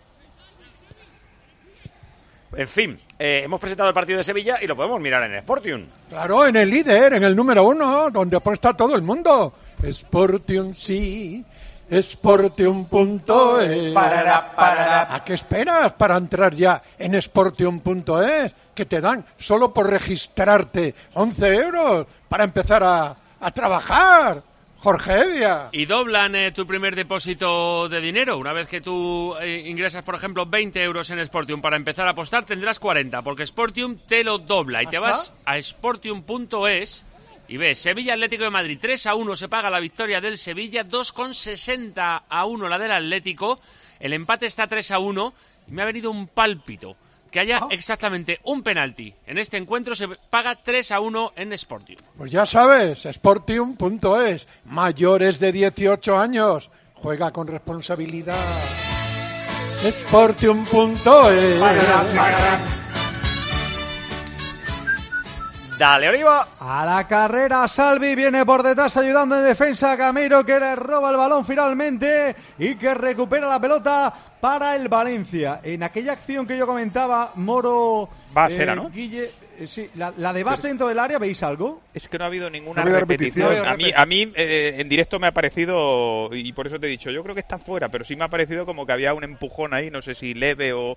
En fin, hemos presentado el partido de Sevilla y lo podemos mirar en Sportium. Claro, en el líder, en el número 1, donde está todo el mundo. Sportium, sí. Sportium.es. ¿A qué esperas para entrar ya en Sportium.es? Que te dan solo por registrarte 11 euros para empezar a trabajar. Jorge Evia. Y doblan tu primer depósito de dinero. Una vez que tú ingresas, por ejemplo, 20 euros en Sportium para empezar a apostar, tendrás 40, porque Sportium te lo dobla. Y te vas a Sportium.es y ves Sevilla Atlético de Madrid 3-1, se paga la victoria del Sevilla, 2,60 la del Atlético. El empate está 3-1 y me ha venido un pálpito. Que haya exactamente un penalti en este encuentro, se paga 3-1 en Sportium. Pues ya sabes, Sportium.es, mayores de 18 años, juega con responsabilidad. Sportium.es. Dale, Oliva. A la carrera, Salvi viene por detrás ayudando en defensa a Gameiro, que le roba el balón finalmente y que recupera la pelota para el Valencia. En aquella acción que yo comentaba, Moro... Vas, era, ¿no? Guille, sí, la de Vas dentro del área, ¿veis algo? Es que no ha habido ninguna repetición. A mí en directo me ha parecido, y por eso te he dicho, yo creo que está fuera, pero sí me ha parecido como que había un empujón ahí, no sé si leve o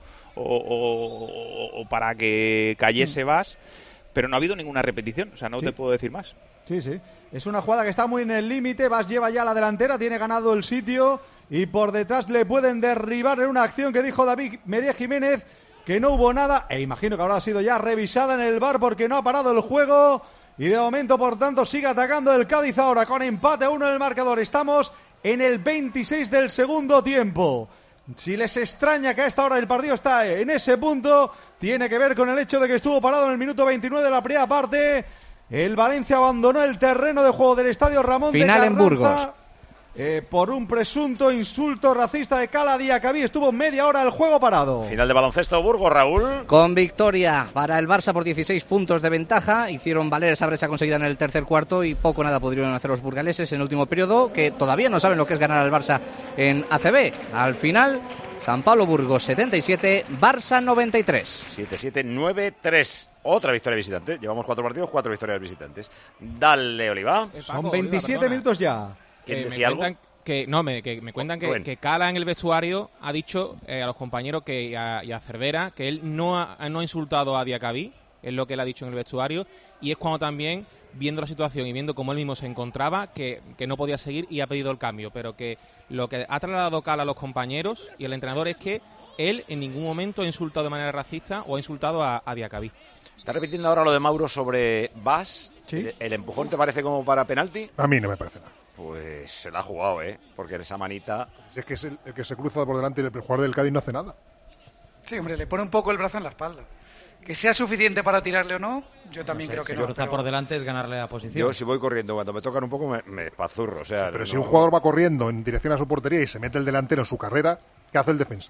para que cayese Vas. Pero no ha habido ninguna repetición, o sea, no te puedo decir más. Sí, sí. Es una jugada que está muy en el límite. Vas lleva ya la delantera, tiene ganado el sitio y por detrás le pueden derribar en una acción que dijo David Medía Jiménez que no hubo nada. E imagino que habrá sido ya revisada en el VAR porque no ha parado el juego. Y de momento, por tanto, sigue atacando el Cádiz ahora con empate a 1 en el marcador. Estamos en el 26 del segundo tiempo. Si les extraña que a esta hora el partido está en ese punto, tiene que ver con el hecho de que estuvo parado en el minuto 29 de la primera parte. El Valencia abandonó el terreno de juego del estadio Ramón de Carranza. Final en Burgos. Por un presunto insulto racista de Cala Diacabí. Estuvo media hora el juego parado. Final de baloncesto Burgos, Raúl. Con victoria para el Barça por 16 puntos de ventaja. Hicieron valer esa brecha conseguida en el tercer cuarto y poco nada pudieron hacer los burgaleses en el último periodo, que todavía no saben lo que es ganar al Barça en ACB. Al final, San Pablo Burgos 77, Barça 93. 7-7-9-3. Otra victoria visitante. Llevamos 4 partidos, 4 victorias visitantes. Dale, Oliva. Son 27 minutos ya. ¿Quién decía algo? Me cuentan que Cala en el vestuario ha dicho a los compañeros y a Cervera que él no ha insultado a Diacabí, es lo que él ha dicho en el vestuario, y es cuando también, viendo la situación y viendo cómo él mismo se encontraba, que no podía seguir y ha pedido el cambio, pero que lo que ha trasladado Cala a los compañeros y al entrenador es que él en ningún momento ha insultado de manera racista o ha insultado a Diacabí. ¿Estás repitiendo ahora lo de Mauro sobre Vas? ¿Sí? ¿El empujón te parece como para penalti? A mí no me parece nada. Pues se la ha jugado, porque en esa manita... Si es que es el que se cruza por delante y el jugador del Cádiz no hace nada. Sí, hombre, le pone un poco el brazo en la espalda. Que sea suficiente para tirarle o no, yo también creo que no. Si cruza por delante es ganarle la posición. Yo si voy corriendo, cuando me tocan un poco me espazurro. O sea, sí, pero si un jugador va corriendo en dirección a su portería y se mete el delantero en su carrera, ¿qué hace el defensa?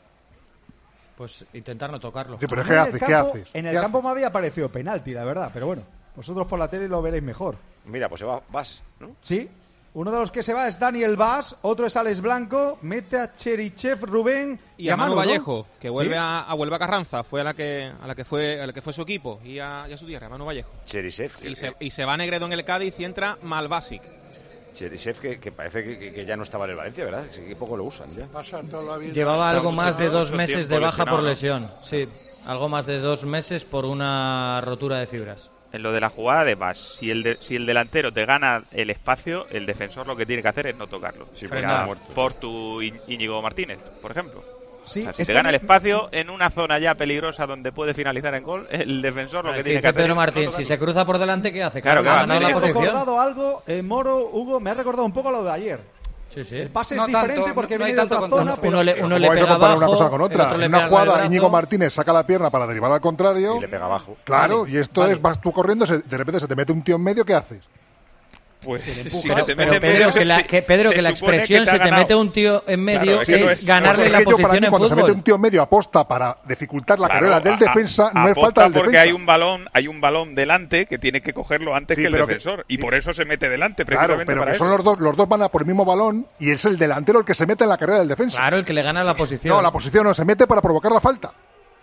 Pues intentar no tocarlo. Sí, pero ¿qué haces? ¿Qué haces? En el campo me había parecido penalti, la verdad, pero bueno, vosotros por la tele lo veréis mejor. Mira, pues se va Vas, ¿no? Sí. Uno de los que se va es Daniel Vas, otro es Alex Blanco, mete a Cherichev, Rubén y a Manu Vallejo, ¿no? que vuelve a Carranza, fue a la que fue su equipo y a su tierra, Manu Vallejo. Cherichev. Y se va Negredo en el Cádiz y entra Malbasic. Cherichev, que parece que ya no estaba en el Valencia, ¿verdad? Que poco lo usan ya. Llevaba algo más de 2 meses de baja por lesión. Sí, algo más de 2 meses por una rotura de fibras. En lo de la jugada de Vas, si el delantero te gana el espacio, el defensor lo que tiene que hacer es no tocarlo. Sí, por tu Íñigo Martínez, por ejemplo. Sí, o sea, si te gana el espacio en una zona ya peligrosa donde puede finalizar en gol, el defensor lo que tiene que hacer Pedro Martín, si se cruza por delante, ¿qué hace? Claro, me ha recordado algo, Moro, Hugo, me ha recordado un poco lo de ayer. Sí, sí. El pase es diferente porque viene de otra zona, pero uno le pega comparar abajo, una cosa con otra. En una jugada, Íñigo Martínez saca la pierna para derivar al contrario y le pega abajo. Claro, y esto es, vas tú corriendo, de repente se te mete un tío en medio, ¿qué haces? Pues si se te mete Pedro, que la expresión se te mete un tío en medio, claro, es ganarle la posición en cuando fútbol. Se mete un tío en medio aposta para dificultar la carrera del defensa, no es falta del defensa. Porque hay un balón delante que tiene que cogerlo antes que el defensor, y por eso se mete delante, precisamente. Claro, pero que son los dos van a por el mismo balón y es el delantero el que se mete en la carrera del defensa. Claro, el que le gana la posición. No, la posición no, se mete para provocar la falta.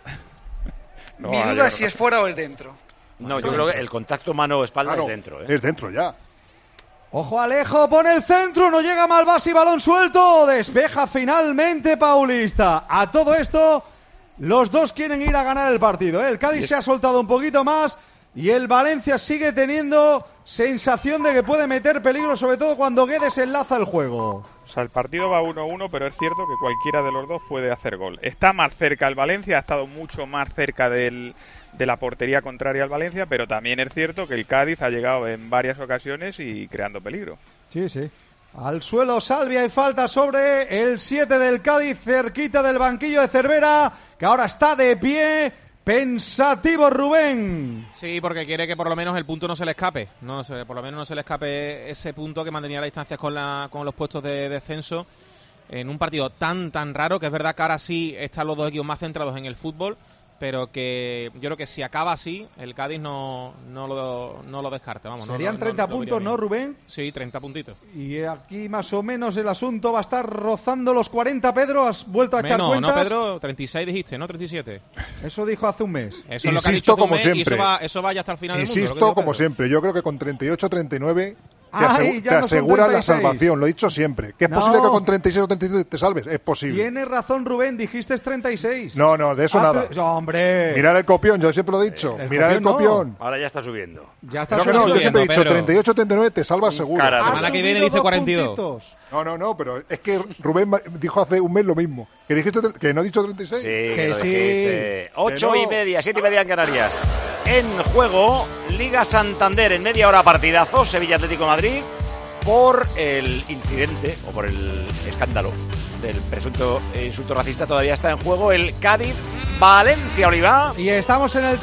Mi duda es si es fuera o es dentro. No, yo creo que el contacto mano-espalda es dentro. Es dentro ya. Ojo Alejo, pone el centro, no llega Malvasi, balón suelto, despeja finalmente Paulista. A todo esto, los dos quieren ir a ganar el partido, ¿eh? El Cádiz se ha soltado un poquito más y el Valencia sigue teniendo sensación de que puede meter peligro, sobre todo cuando Guedes enlaza el juego. O sea, el partido va 1-1, pero es cierto que cualquiera de los dos puede hacer gol. Está más cerca el Valencia, ha estado mucho más cerca de la portería contraria al Valencia, pero también es cierto que el Cádiz ha llegado en varias ocasiones y creando peligro. Sí, sí. Al suelo Salvia y falta sobre el 7 del Cádiz, cerquita del banquillo de Cervera, que ahora está de pie. Pensativo Rubén. Sí, porque quiere que por lo menos el punto no se le escape. Por lo menos no se le escape ese punto que mantenía las distancias con los puestos de descenso en un partido tan raro, que es verdad que ahora sí están los dos equipos más centrados en el fútbol, pero que yo creo que si acaba así, el Cádiz no lo descarta. Vamos, serían 30 puntos, ¿no, Rubén? Sí, 30 puntitos. Y aquí más o menos el asunto va a estar rozando los 40, Pedro. ¿Has vuelto a echar cuentas? No, Pedro, 36 dijiste, ¿no? 37. Eso dijo hace un mes. Insisto, Eso es lo que ha dicho como mes, siempre. Y eso va ya hasta el final del mundo. Insisto, como siempre. Yo creo que con 38 39... Ay, te asegura la salvación, lo he dicho siempre. ¿Que es posible que con 36 o 37 te salves? Es posible. Tienes razón, Rubén, dijiste 36. No, de eso nada. ¡Hombre! Mirar el copión, yo siempre lo he dicho. Mirar el copión. Ahora ya está subiendo. Ya está subiendo. No, yo siempre he dicho 38 39 te salvas seguro. La semana que viene dice 42. Puntitos. No, pero es que Rubén dijo hace un mes lo mismo. ¿Que dijiste que no he dicho 36? Sí, que sí. 8:30, 7:30 en Canarias. En juego, Liga Santander en media hora partidazo, Sevilla Atlético de Madrid. Por el incidente o por el escándalo del presunto insulto racista todavía está en juego el Cádiz Valencia, Oliva. Y estamos en el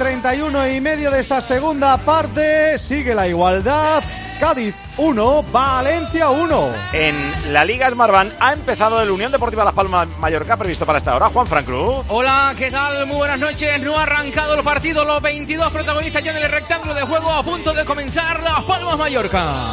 31,5 de esta segunda parte. Sigue la igualdad. Cádiz 1, Valencia 1. En la Liga Smartbank ha empezado el Unión Deportiva Las Palmas Mallorca, previsto para esta hora. Juan Fran Cruz. Hola, ¿qué tal? Muy buenas noches. No ha arrancado el partido. Los 22 protagonistas ya en el rectángulo de juego, a punto de comenzar. Las Palmas Mallorca.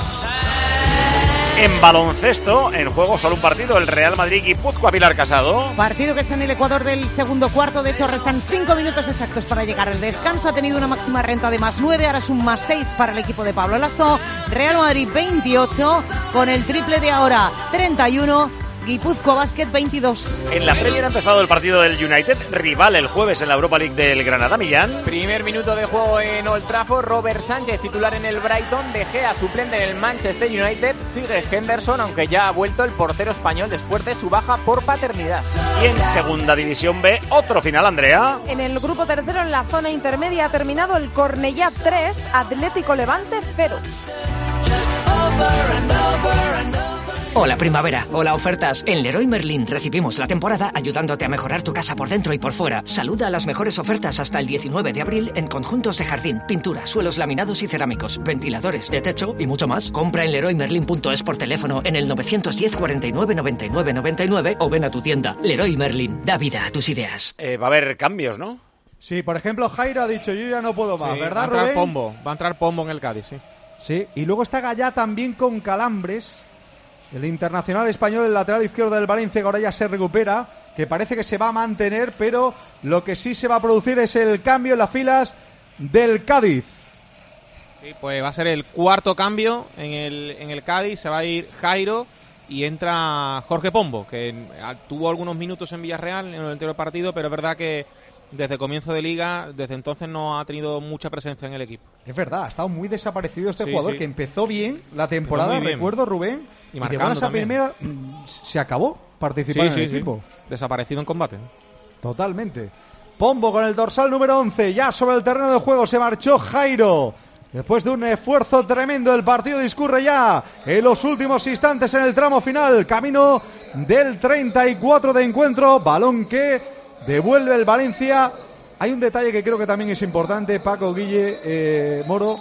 En baloncesto, en juego solo un partido, el Real Madrid Guipúzcoa Pilar Casado. Partido que está en el ecuador del segundo cuarto, de hecho restan 5 minutos exactos para llegar al descanso. Ha tenido una máxima renta de +9, ahora es un +6 para el equipo de Pablo Lasso. Real Madrid 28, con el triple de ahora 31. Guipúzcoa Basket 22. En la Premier ha empezado el partido del United, rival el jueves en la Europa League del Granada. Millán. Primer minuto de juego en Old Trafford. Robert Sánchez titular en el Brighton, De Gea suplente en el Manchester United. Sigue Henderson, aunque ya ha vuelto el portero español después de su baja por paternidad. Y en Segunda División B, otro final, Andrea. En el grupo tercero, en la zona intermedia, ha terminado el Cornellá 3, Atlético Levante 0. Hola primavera, hola ofertas. En Leroy Merlin recibimos la temporada ayudándote a mejorar tu casa por dentro y por fuera. Saluda a las mejores ofertas hasta el 19 de abril en conjuntos de jardín, pintura, suelos laminados y cerámicos, ventiladores, de techo y mucho más. Compra en leroymerlin.es por teléfono en el 910 49 99 99 o ven a tu tienda. Leroy Merlin, da vida a tus ideas. Va a haber cambios, ¿no? Sí, por ejemplo, Jairo ha dicho yo ya no puedo más, Sí, ¿verdad, va Rubén? a entrar Pombo en el Cádiz, sí. Sí, y luego está Gallá también con calambres. El internacional español, el lateral izquierdo del Valencia, que ahora ya se recupera, que parece que se va a mantener, pero lo que sí se va a producir es el cambio en las filas del Cádiz. Sí, pues va a ser el cuarto cambio en el Cádiz. Se va a ir Jairo y entra Jorge Pombo, que tuvo algunos minutos en Villarreal en el anterior partido, pero es verdad que desde comienzo de liga, desde entonces no ha tenido mucha presencia en el equipo. Es verdad, ha estado muy desaparecido este Sí, jugador, sí. que empezó bien la temporada, Empezó muy bien. recuerdo, Rubén, Y y marcando de esa también. primera se acabó participar en el equipo. Desaparecido en combate. Totalmente. Pombo con el dorsal número 11, ya sobre el terreno de juego se marchó Jairo. Después de un esfuerzo tremendo, el partido discurre ya en los últimos instantes en el tramo final, camino del 34 de encuentro, balón que devuelve el Valencia. Hay un detalle que creo que también es importante, Paco, Guille, Moro.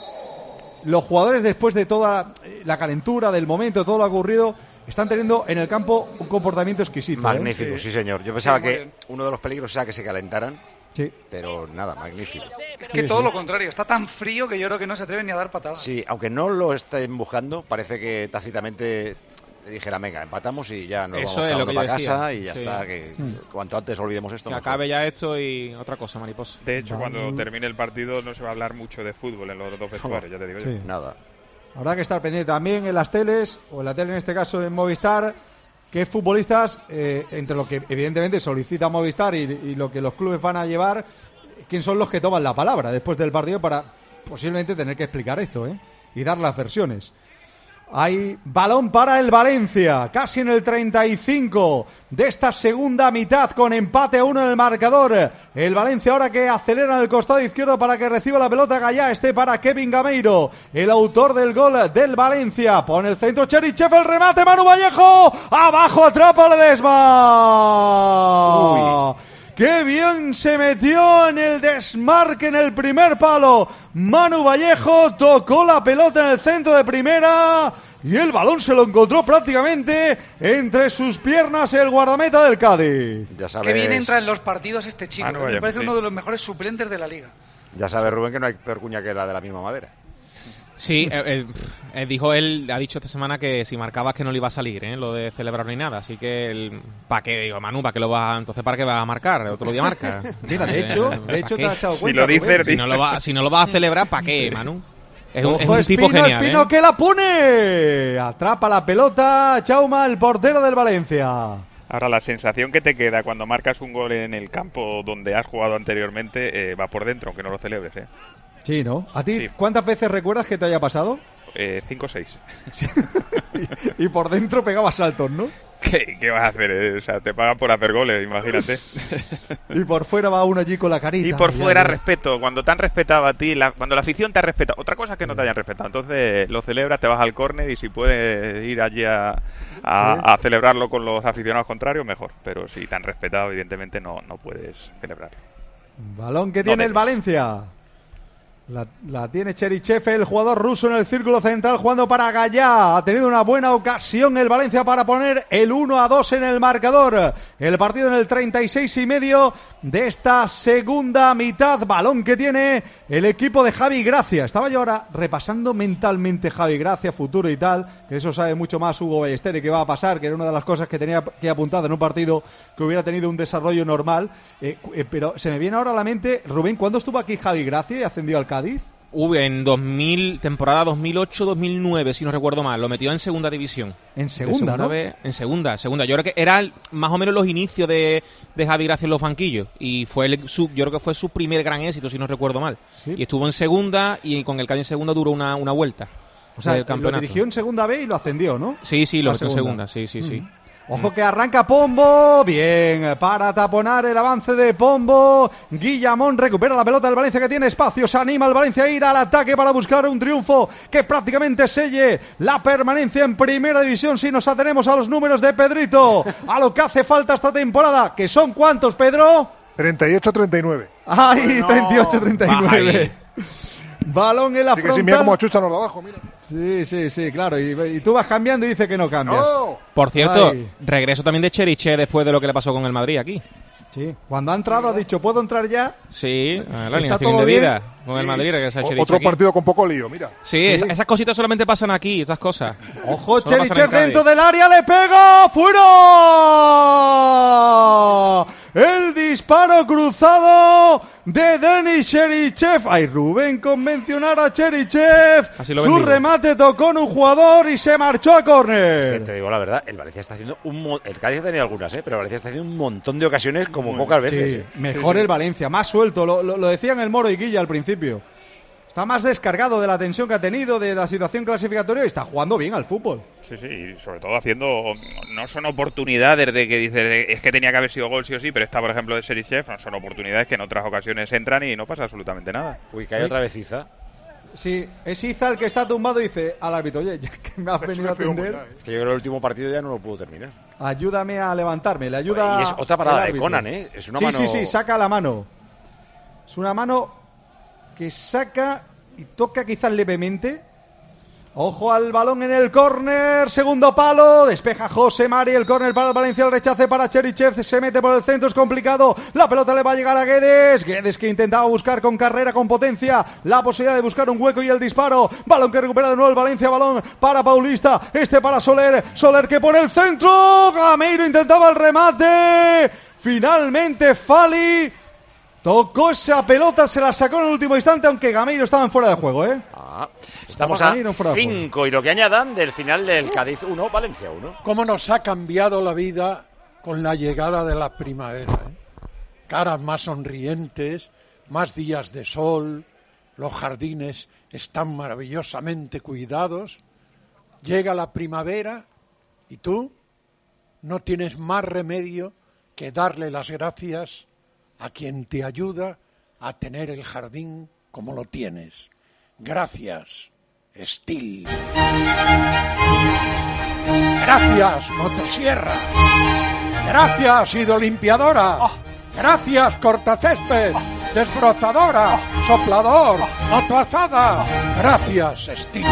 Los jugadores, después de toda la calentura del momento, todo lo ocurrido, están teniendo en el campo un comportamiento exquisito. Magnífico, sí señor. Yo pensaba que uno de los peligros era que se calentaran. Sí. Pero nada, magnífico. Es que todo lo contrario, está tan frío que yo creo que no se atreven ni a dar patadas. Sí, aunque no lo estén buscando, parece que tácitamente dijera, venga, empatamos y ya nos Eso vamos es cada lo uno que yo para decía. casa y ya Sí. está, que cuanto antes olvidemos esto. Que mejor. acabe ya esto y otra cosa, mariposa. De hecho, cuando termine el partido no se va a hablar mucho de fútbol en los dos vestuarios, ya te digo yo. Nada. Habrá que estar pendiente también en las teles, o en la tele en este caso en Movistar, qué futbolistas, entre lo que evidentemente solicita Movistar y lo que los clubes van a llevar, quién son los que toman la palabra después del partido para posiblemente tener que explicar esto, y dar las versiones. Hay balón para el Valencia, casi en el 35 de esta segunda mitad, con empate a 1 en el marcador. El Valencia ahora que acelera en el costado izquierdo para que reciba la pelota Gallá, para Kevin Gameiro, el autor del gol del Valencia. Pone el centro Cherichev, el remate, Manu Vallejo, abajo, atrapa Ledesma. Uy. ¡Qué bien se metió en el desmarque en el primer palo! Manu Vallejo tocó la pelota en el centro de primera y el balón se lo encontró prácticamente entre sus piernas el guardameta del Cádiz. Ya sabes, qué bien entra en los partidos este chico. Manu Me parece uno de los mejores suplentes de la liga. Ya sabes, Rubén, que no hay peor cuña que la de la misma madera. Sí, ha dicho esta semana que si marcabas que no le iba a salir, lo de celebrar ni nada, así que ¿para qué? Digo, Manu, ¿para qué lo vas? Entonces, ¿para qué vas a marcar? El otro día marca. Mira, de hecho te has echado cuenta. Si lo dices, si no lo vas a celebrar, ¿para qué, Manu? Es un tipo genial. Espino que la pone. Atrapa la pelota, Chauma, el portero del Valencia. Ahora, la sensación que te queda cuando marcas un gol en el campo donde has jugado anteriormente va por dentro, aunque no lo celebres, Sí, ¿no? ¿A ti sí. cuántas veces recuerdas que te haya pasado? 5 o 6. y por dentro pegaba saltos, ¿no? ¿Qué vas a hacer? O sea, te pagan por hacer goles, imagínate. Y por fuera va uno allí con la carita. Y por fuera respeto. Cuando te han respetado a ti, cuando la afición te ha respetado. Otra cosa es que no te hayan respetado. Entonces lo celebras, te vas al córner y si puedes ir allí a celebrarlo con los aficionados contrarios, mejor. Pero si te han respetado, evidentemente no puedes celebrarlo. Balón que tiene el Valencia. La tiene Cherichev, el jugador ruso en el círculo central jugando para Gallá. Ha tenido una buena ocasión el Valencia para poner el 1-2 en el marcador. El partido en el 36,5 de esta segunda mitad. Balón que tiene el equipo de Javi Gracia. Estaba yo ahora repasando mentalmente Javi Gracia, futuro y tal, que eso sabe mucho más Hugo Ballester y qué va a pasar, que era una de las cosas que tenía que apuntar en un partido que hubiera tenido un desarrollo normal. Pero se me viene ahora a la mente, Rubén, ¿cuándo estuvo aquí Javi Gracia y ascendió al Cádiz? En temporada 2008-2009, si no recuerdo mal. Lo metió en segunda división. En segunda, ¿no? En segunda. Yo creo que era más o menos los inicios de Javi Gracia en los banquillos. Y yo creo que fue su primer gran éxito, si no recuerdo mal. ¿Sí? Y estuvo en segunda y con el Cádiz en segunda duró una vuelta. O sea, lo dirigió en segunda B y lo ascendió, ¿no? Sí, lo metió en segunda. Sí. Ojo que arranca Pombo, bien, para taponar el avance de Pombo. Guillamón recupera la pelota del Valencia que tiene espacio, se anima el Valencia a ir al ataque para buscar un triunfo que prácticamente selle la permanencia en primera división si nos atenemos a los números de Pedrito, a lo que hace falta esta temporada, que son ¿cuántos, Pedro? 38-39. ¡Ay, 38-39! Balón en la frontal. Sí, mira cómo achuchan los de abajo, mira. Sí, claro. Y tú vas cambiando y dice que no cambias. No. Por cierto, regreso también de Cherichev después de lo que le pasó con el Madrid aquí. Sí, cuando ha entrado ha dicho, ¿puedo entrar ya? Sí, la alineación de vida con el Madrid. Que otro partido con poco lío, mira. Sí, esas cositas solamente pasan aquí, estas cosas. Ojo, Cherichev dentro del área, le pega, ¡fuera! El disparo cruzado de Denis Cherichev. Ay, Rubén con mencionar a Cherichev. Su remate tocó en un jugador y se marchó a córner. Es que te digo la verdad, el Valencia está haciendo el Cádiz ha tenido algunas, pero el Valencia está haciendo un montón de ocasiones como pocas veces. Sí, mejor el Valencia, más suelto. Lo decían el Moro y Guilla al principio. Está más descargado de la tensión que ha tenido, de la situación clasificatoria y está jugando bien al fútbol. Sí, y sobre todo haciendo... No son oportunidades de que dices, es que tenía que haber sido gol sí o sí, pero esta, por ejemplo, de Cherichev, no son oportunidades que en otras ocasiones entran y no pasa absolutamente nada. Uy, que hay otra vez Iza. Sí, es Iza el que está tumbado y dice al árbitro, oye, ya que me has venido a atender... Que yo creo que el último partido ya no lo pudo terminar. Ayúdame a levantarme, le ayuda... Y es otra parada de Conan, ¿eh? Es una mano... Sí, saca la mano. Es una mano que saca y toca quizás levemente. Ojo al balón en el córner, segundo palo, despeja José Mari, el córner para el Valencia, el rechace para Cherichev, se mete por el centro, es complicado, la pelota le va a llegar a Guedes que intentaba buscar con carrera, con potencia, la posibilidad de buscar un hueco y el disparo, balón que recupera de nuevo el Valencia, balón para Paulista, para Soler que pone el centro, Gameiro intentaba el remate, finalmente Fali tocó esa pelota, se la sacó en el último instante, aunque Gameiro estaba en fuera de juego, Estamos a 5 y lo que añadan del final del Cádiz 1, Valencia 1. ¿Cómo nos ha cambiado la vida con la llegada de la primavera? Caras más sonrientes, más días de sol, los jardines están maravillosamente cuidados. Llega la primavera y tú no tienes más remedio que darle las gracias a quien te ayuda a tener el jardín como lo tienes. Gracias, Steel. Gracias, motosierra. Gracias, hidrolimpiadora. Gracias, cortacésped, desbrozadora, soplador, motoazada. Gracias, Steel.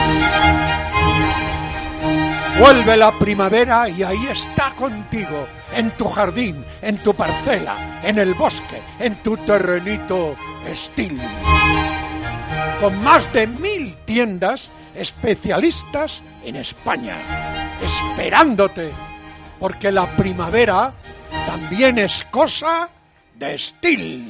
Vuelve la primavera y ahí está contigo, en tu jardín, en tu parcela, en el bosque, en tu terrenito Steel. Con más de 1000 tiendas especialistas en España, esperándote, porque la primavera también es cosa de Steel.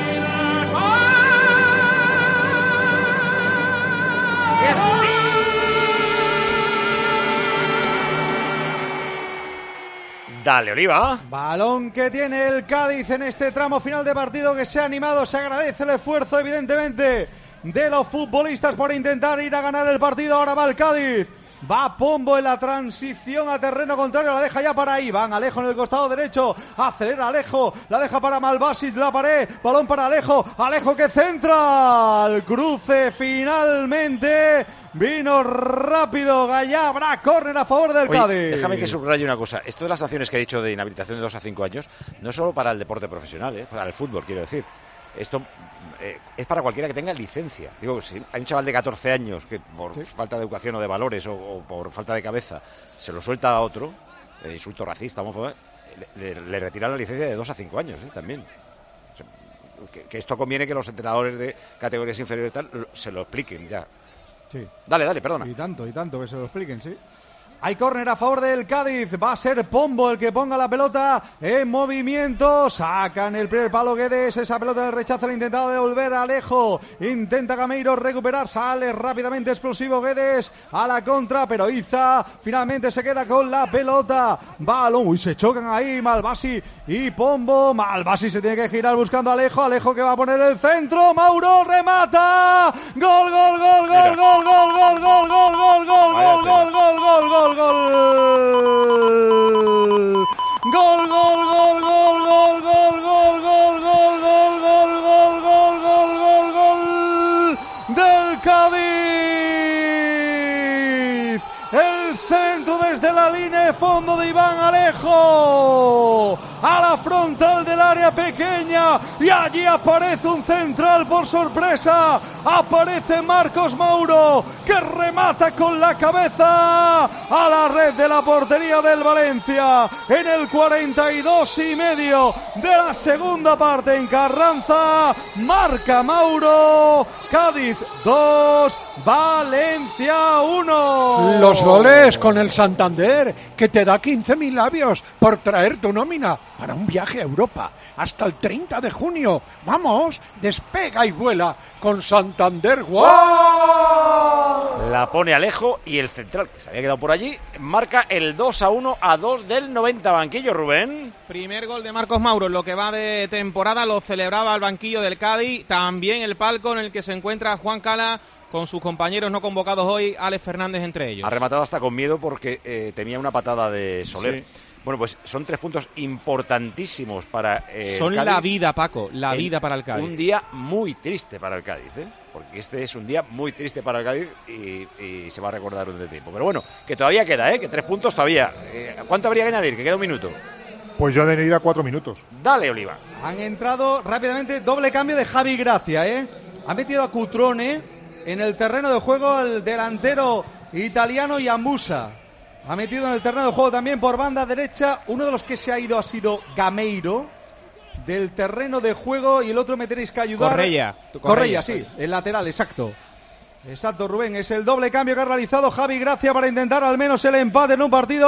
Dale, Oliva. Balón que tiene el Cádiz en este tramo final de partido, que se ha animado, se agradece el esfuerzo evidentemente de los futbolistas por intentar ir a ganar el partido. Ahora va el Cádiz. Va Pombo en la transición a terreno contrario, la deja ya para Iván Alejo en el costado derecho, acelera Alejo, la deja para Malbasis, la pared, balón para Alejo, Alejo que centra, al cruce finalmente, vino rápido Gallá, habrá córner a favor del Cádiz. Déjame que subraye una cosa, esto de las sanciones que he dicho de inhabilitación de 2 a 5 años, no es solo para el deporte profesional, para el fútbol, quiero decir. Esto es para cualquiera que tenga licencia. Digo, si hay un chaval de 14 años que por falta de educación o de valores o por falta de cabeza se lo suelta a otro, insulto racista, le retiran la licencia de 2 a 5 años también. O sea, que esto conviene que los entrenadores de categorías inferiores tal, se lo expliquen ya. Sí. Dale, perdona. Y tanto que se lo expliquen, sí. Hay córner a favor del Cádiz, va a ser Pombo el que ponga la pelota en movimiento, sacan el primer palo Guedes, esa pelota del rechazo, la intentado devolver a Alejo, intenta Gameiro recuperar, sale rápidamente explosivo Guedes a la contra, pero Iza finalmente se queda con la pelota, balón, uy, se chocan ahí Malbasi y Pombo, Malbasi se tiene que girar buscando a Alejo, Alejo que va a poner el centro, Mauro remata, gol, gol, gol, gol, gol, gol, gol, gol, gol, gol, gol, gol, gol, gol, gol, gol. Gol, gol, gol, gol, gol, gol, gol, gol, gol, gol, gol, gol, gol, gol, gol, gol, gol, gol del Cádiz. El centro desde la línea de fondo de Iván Alejo a la frontal del área pequeña y allí aparece un central por sorpresa, aparece Marcos Mauro que remata con la cabeza a la red de la portería del Valencia en el 42,5 de la segunda parte en Carranza, marca Mauro, Cádiz 2, Valencia 1. Los goles con el Santander, que te da 15.000 labios por traer tu nómina para un viaje a Europa hasta el 30 de junio. Vamos, despega y vuela con Santander. ¡Wow! La pone Alejo y el central, que se había quedado por allí, marca el 2-1 a 2 del 90. Banquillo, Rubén. Primer gol de Marcos Mauro, lo que va de temporada, lo celebraba el banquillo del Cádiz. También el palco en el que se encuentra Juan Cala con sus compañeros no convocados hoy, Alex Fernández entre ellos. Ha rematado hasta con miedo porque tenía una patada de Soler. Sí. Bueno, pues son 3 puntos importantísimos para son Cádiz. La vida, Paco, la vida para el Cádiz. Un día muy triste para el Cádiz, porque este es un día muy triste para el Cádiz y se va a recordar un tiempo. Pero bueno, que todavía queda, que 3 puntos todavía. ¿Cuánto habría que añadir? Que queda un minuto. Pues yo de añadir a 4 minutos. Dale, Oliva. Han entrado rápidamente, doble cambio de Javi Gracia, Ha metido a Cutrone en el terreno de juego el delantero italiano Yambusa. Ha metido en el terreno de juego también por banda derecha. Uno de los que se ha ido ha sido Gameiro del terreno de juego y el otro me tenéis que ayudar. Correia, sí, el lateral, exacto. Exacto, Rubén, es el doble cambio que ha realizado Javi Gracia para intentar al menos el empate en un partido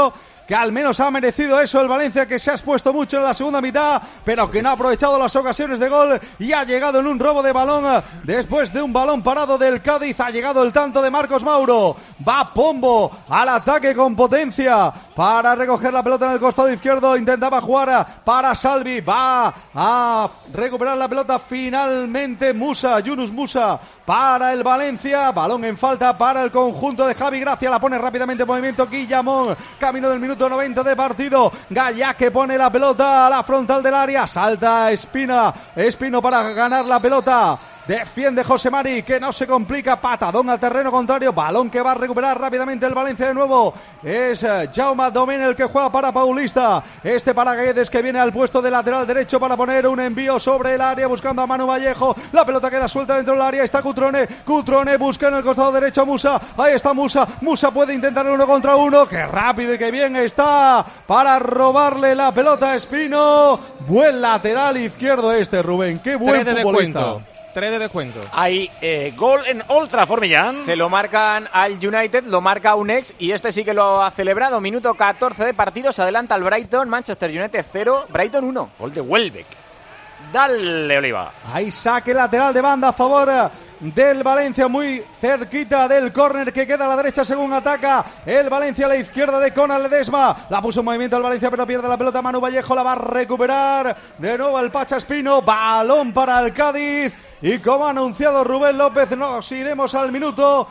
que al menos ha merecido eso el Valencia, que se ha expuesto mucho en la segunda mitad, pero que no ha aprovechado las ocasiones de gol y ha llegado en un robo de balón. Después de un balón parado del Cádiz ha llegado el tanto de Marcos Mauro. Va Pombo al ataque con potencia para recoger la pelota en el costado izquierdo. Intentaba jugar para Salvi. Va a recuperar la pelota finalmente Musa, Yunus Musa para el Valencia. Balón en falta para el conjunto de Javi Gracia. La pone rápidamente en movimiento Guillamón. Camino del minuto 90 de partido. Gallá que pone la pelota a la frontal del área. Salta Espino para ganar la pelota. Defiende José Mari, que no se complica. Patadón al terreno contrario. Balón que va a recuperar rápidamente el Valencia de nuevo. Es Jaume Domén el que juega para Paulista. Para Guedes, que viene al puesto de lateral derecho para poner un envío sobre el área buscando a Manu Vallejo. La pelota queda suelta dentro del área. Está Cutrone busca en el costado derecho a Musa. Ahí está Musa puede intentar el 1 contra 1. Qué rápido y qué bien está para robarle la pelota a Espino. Buen lateral izquierdo Rubén. Qué buen futbolista. 3 de descuento. Hay gol en Old Trafford, Millán. Se lo marcan al United, lo marca un ex y sí que lo ha celebrado. Minuto 14 de partido, se adelanta al Brighton. Manchester United 0, Brighton 1. Gol de Welbeck. Dale, Oliva. Ahí saque lateral de banda a favor del Valencia, muy cerquita del córner que queda a la derecha según ataca el Valencia. A la izquierda de Conan Ledesma, la puso en movimiento el Valencia pero pierde la pelota. Manu Vallejo la va a recuperar de nuevo el Pacha Espino. Balón para el Cádiz y como ha anunciado Rubén López, nos iremos al minuto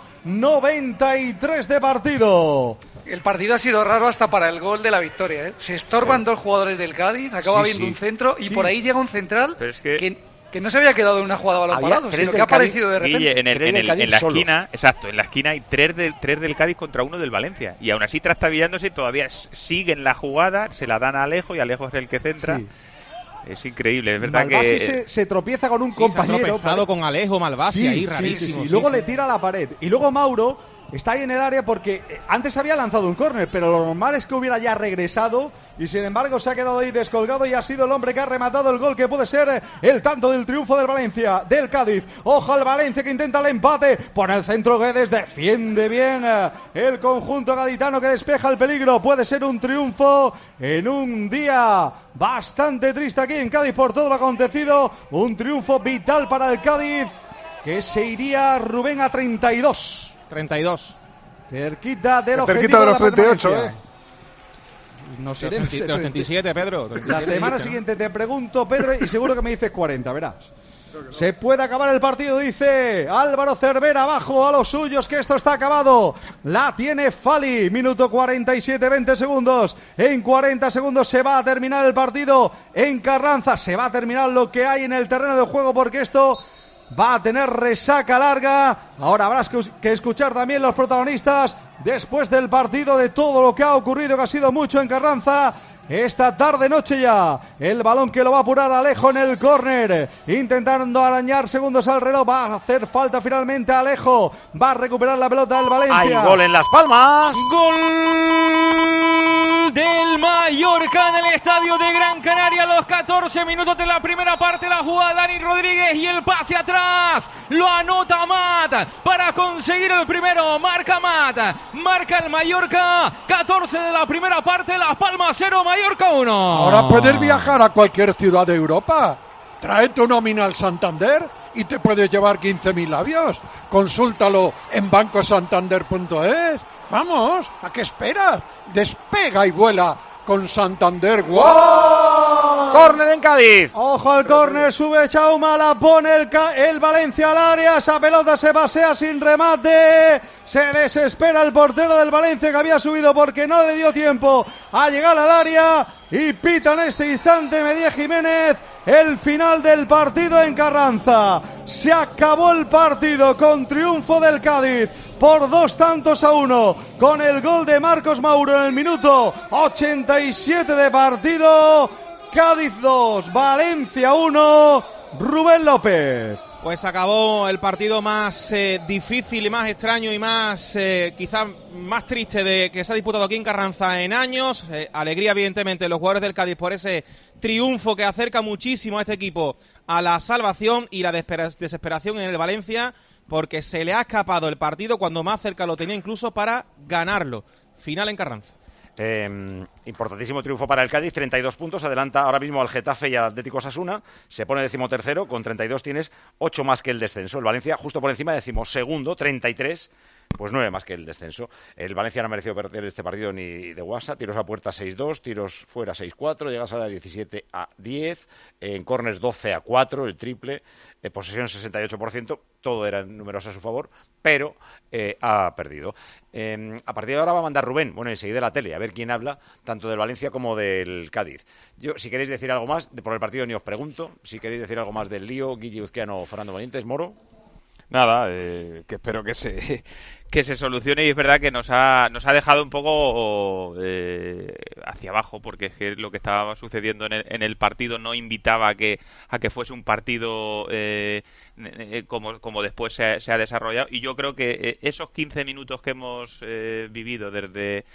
93 de partido. El partido ha sido raro hasta para el gol de la victoria, ¿eh? Se estorban dos jugadores del Cádiz, acaba viendo un centro y por ahí llega un central que no se había quedado en una jugada balón parado, sino que ha aparecido de repente. Guille, en la esquina, exacto, en la esquina hay tres del Cádiz contra uno del Valencia. Y aún así trastabillándose, todavía siguen la jugada, se la dan a Alejo y Alejo es el que centra. Sí. Es increíble, es verdad. Malvasi que se tropieza con un compañero. Se ha tropezado con Alejo Malvasi ahí, rarísimo. Y luego le tira a la pared. Y luego Mauro está ahí en el área porque antes había lanzado un córner, pero lo normal es que hubiera ya regresado y sin embargo se ha quedado ahí descolgado y ha sido el hombre que ha rematado el gol que puede ser el tanto del triunfo del Valencia, del Cádiz. Ojo al Valencia que intenta el empate, pone el centro Guedes, defiende bien el conjunto gaditano que despeja el peligro. Puede ser un triunfo en un día bastante triste aquí en Cádiz por todo lo acontecido, un triunfo vital para el Cádiz que se iría, Rubén, a 32. Cerquita de los 38, Nos iremos de los 37, Pedro. 37, la semana siguiente te pregunto, Pedro, y seguro que me dices 40, verás. Se puede acabar el partido, dice Álvaro Cervera, abajo a los suyos, que esto está acabado. La tiene Fali, minuto 47, 20 segundos. En 40 segundos se va a terminar el partido en Carranza. Se va a terminar lo que hay en el terreno de juego porque esto va a tener resaca larga. Ahora habrás que escuchar también los protagonistas después del partido de todo lo que ha ocurrido, que ha sido mucho en Carranza esta tarde noche ya. El balón que lo va a apurar Alejo en el córner, intentando arañar segundos al reloj. Va a hacer falta finalmente Alejo, va a recuperar la pelota del Valencia. Hay gol en Las Palmas. Gol del Mallorca en el estadio de Gran Canaria a los 14 minutos de la primera parte. La jugada Dani Rodríguez y el pase atrás lo anota Mat para conseguir el primero. Marca Mat, marca el Mallorca. 14 de la primera parte, Las Palmas 0, Mallorca 1. Ahora puedes viajar a cualquier ciudad de Europa. Trae tu nómina al Santander y te puedes llevar 15.000 labios. Consúltalo en bancosantander.es. Vamos, ¿a qué esperas? Despega y vuela con Santander. ¡Wow! Córner en Cádiz. Ojo al córner, sube Chauma, la pone el Valencia al área. Esa pelota se pasea sin remate. Se desespera el portero del Valencia, que había subido porque no le dio tiempo a llegar al área. Y pita en este instante Medía Jiménez el final del partido en Carranza. Se acabó el partido con triunfo del Cádiz por 2-1 con el gol de Marcos Mauro en el minuto 87 de partido. Cádiz 2, Valencia 1, Rubén López. Pues acabó el partido más difícil y más extraño y más quizás más triste de que se ha disputado aquí en Carranza en años. Alegría evidentemente de los jugadores del Cádiz por ese triunfo que acerca muchísimo a este equipo a la salvación, y la desesperación en el Valencia porque se le ha escapado el partido cuando más cerca lo tenía incluso para ganarlo. Final en Carranza. Importantísimo triunfo para el Cádiz, 32 puntos, adelanta ahora mismo al Getafe y al Atlético Osasuna, se pone 13º, con 32 tienes 8 más que el descenso. El Valencia justo por encima, 12º, 33, pues 9 más que el descenso. El Valencia no ha merecido perder este partido ni de guasa, tiros a puerta 6-2, tiros fuera 6-4, llegas a la 17-10, en córners 12-4, el triple, posesión 68%, todo eran números a su favor, pero ha perdido. A partir de ahora va a mandar Rubén, bueno, enseguida la tele, a ver quién habla, tanto del Valencia como del Cádiz. Yo, si queréis decir algo más por el partido, ni os pregunto. Si queréis decir algo más del lío, Guille Uzquiano, Fernando Valientes, Moro. Nada, que espero que se solucione, y es verdad que nos ha dejado un poco hacia abajo, porque es que lo que estaba sucediendo en el partido no invitaba a que fuese un partido como después se ha desarrollado, y yo creo que esos 15 minutos que hemos vivido desde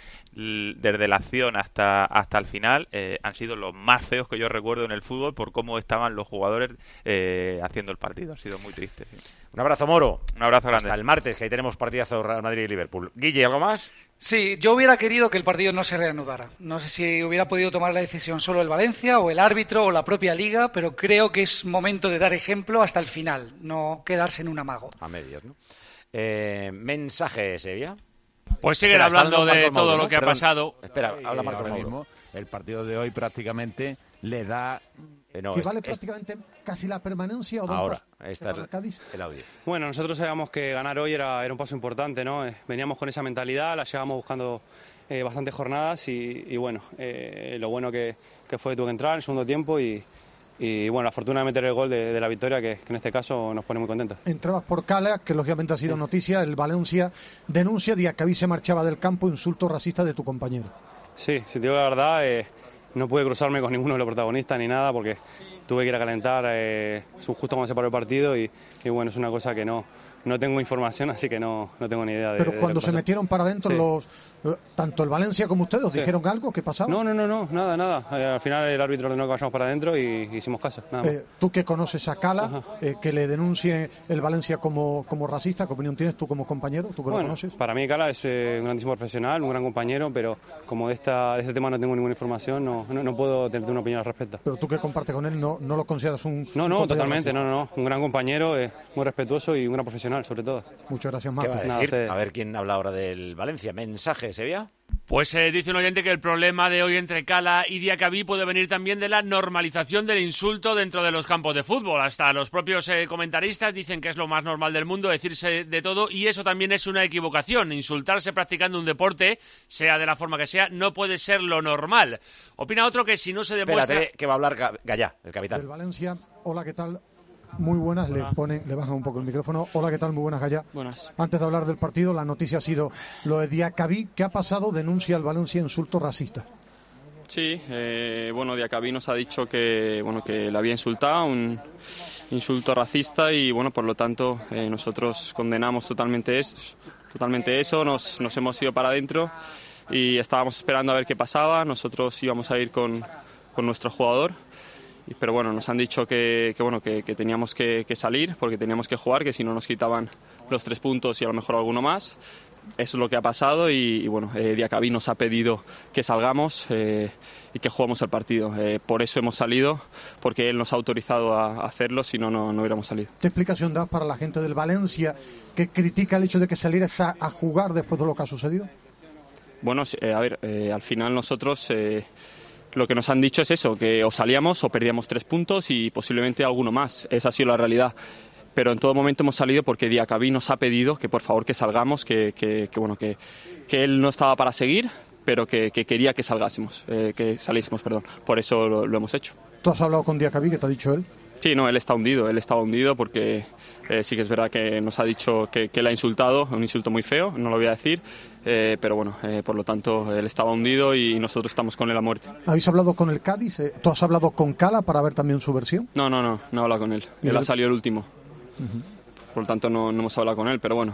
la acción hasta el final han sido los más feos que yo recuerdo en el fútbol, por cómo estaban los jugadores haciendo el partido. Ha sido muy triste, sí. Un abrazo, Moro. Un abrazo grande. Hasta el martes, que ahí tenemos partidazo Real Madrid y Liverpool. Guille, ¿algo más? Sí, yo hubiera querido que el partido no se reanudara. No sé si hubiera podido tomar la decisión solo el Valencia o el árbitro o la propia Liga, pero creo que es momento de dar ejemplo hasta el final, no quedarse en un amago. A medias, ¿no? Mensaje, Sevilla. Pues siguen hablando de todo lo que ha pasado. Espera, habla Marcos ahora Mauro. mismo el partido de hoy prácticamente le da... que vale prácticamente casi la permanencia o da ahora, un paso está para el Cádiz. el audio. Bueno, nosotros sabíamos que ganar hoy era un paso importante, ¿no? Veníamos con esa mentalidad, la llevamos buscando bastantes jornadas y bueno, lo bueno que fue que tuvo que entrar en el segundo tiempo y bueno, la fortuna de meter el gol de la victoria, que en este caso nos pone muy contentos. Entrabas por Cala, que lógicamente ha sido noticia, el Valencia denuncia, Diacabí se marchaba del campo, insulto racista de tu compañero. Sí, si te digo la verdad, no pude cruzarme con ninguno de los protagonistas ni nada porque tuve que ir a calentar justo cuando se paró el partido y bueno, es una cosa que no tengo información, así que no tengo ni idea de... Pero cuando se metieron para adentro sí. tanto el Valencia como ustedes, ¿os sí. dijeron algo? ¿Qué pasaba? No, nada. Al final el árbitro ordenó que vayamos para adentro y hicimos caso, nada más. Tú que conoces a Cala, que le denuncie el Valencia como racista, ¿qué opinión tienes tú como compañero? ¿Tú que lo conoces? Para mí Cala es un grandísimo profesional, un gran compañero, pero como de este tema no tengo ninguna información, no puedo tener una opinión al respecto. Pero tú que compartes con él, ¿no lo consideras un totalmente, no. Un gran compañero, muy respetuoso y un gran profesional, sobre todo. Muchas gracias, ¿Qué Marcos. va a decir? A ver quién habla ahora del Valencia. Mensaje, Sevilla. Pues dice un oyente que el problema de hoy entre Cala y Diacabí puede venir también de la normalización del insulto dentro de los campos de fútbol. Hasta los propios comentaristas dicen que es lo más normal del mundo decirse de todo, y eso también es una equivocación. Insultarse practicando un deporte, sea de la forma que sea, no puede ser lo normal. Opina otro que si no se demuestra... Espérate, que va a hablar Gallá, el capitán. Del Valencia, hola, ¿qué tal? Muy buenas, le bajan un poco el micrófono. Hola, ¿qué tal? Muy buenas, Gallá. Buenas. Antes de hablar del partido, la noticia ha sido lo de Diacabí. ¿Qué ha pasado? Denuncia al Valencia insulto racista. Sí, Diacabí nos ha dicho que le había insultado, un insulto racista, y bueno, por lo tanto nosotros condenamos totalmente eso, nos hemos ido para adentro y estábamos esperando a ver qué pasaba. Nosotros íbamos a ir con nuestro jugador, pero bueno, nos han dicho que teníamos que salir porque teníamos que jugar, que si no nos quitaban los 3 puntos y a lo mejor alguno más. Eso es lo que ha pasado y bueno, Diacabí nos ha pedido que salgamos y que juguemos el partido. Por eso hemos salido, porque él nos ha autorizado a hacerlo, si no hubiéramos salido. ¿Qué explicación das para la gente del Valencia que critica el hecho de que salieras a jugar después de lo que ha sucedido? Bueno, al final nosotros... lo que nos han dicho es eso, que o salíamos o perdíamos 3 puntos y posiblemente alguno más. Esa ha sido la realidad. Pero en todo momento hemos salido porque Diacabí nos ha pedido que por favor que salgamos, que él no estaba para seguir, pero que quería que saliésemos, perdón. Por eso lo hemos hecho. ¿Tú has hablado con Diacabí? ¿Qué te ha dicho él? Sí, no, él estaba hundido porque sí que es verdad que nos ha dicho que él ha insultado, un insulto muy feo, no lo voy a decir, pero bueno, por lo tanto él estaba hundido y nosotros estamos con él a muerte. ¿Habéis hablado con el Cádiz? ¿Tú has hablado con Cala para ver también su versión? No he hablado con él, él ha salido el último. Por lo tanto no hemos hablado con él, pero bueno,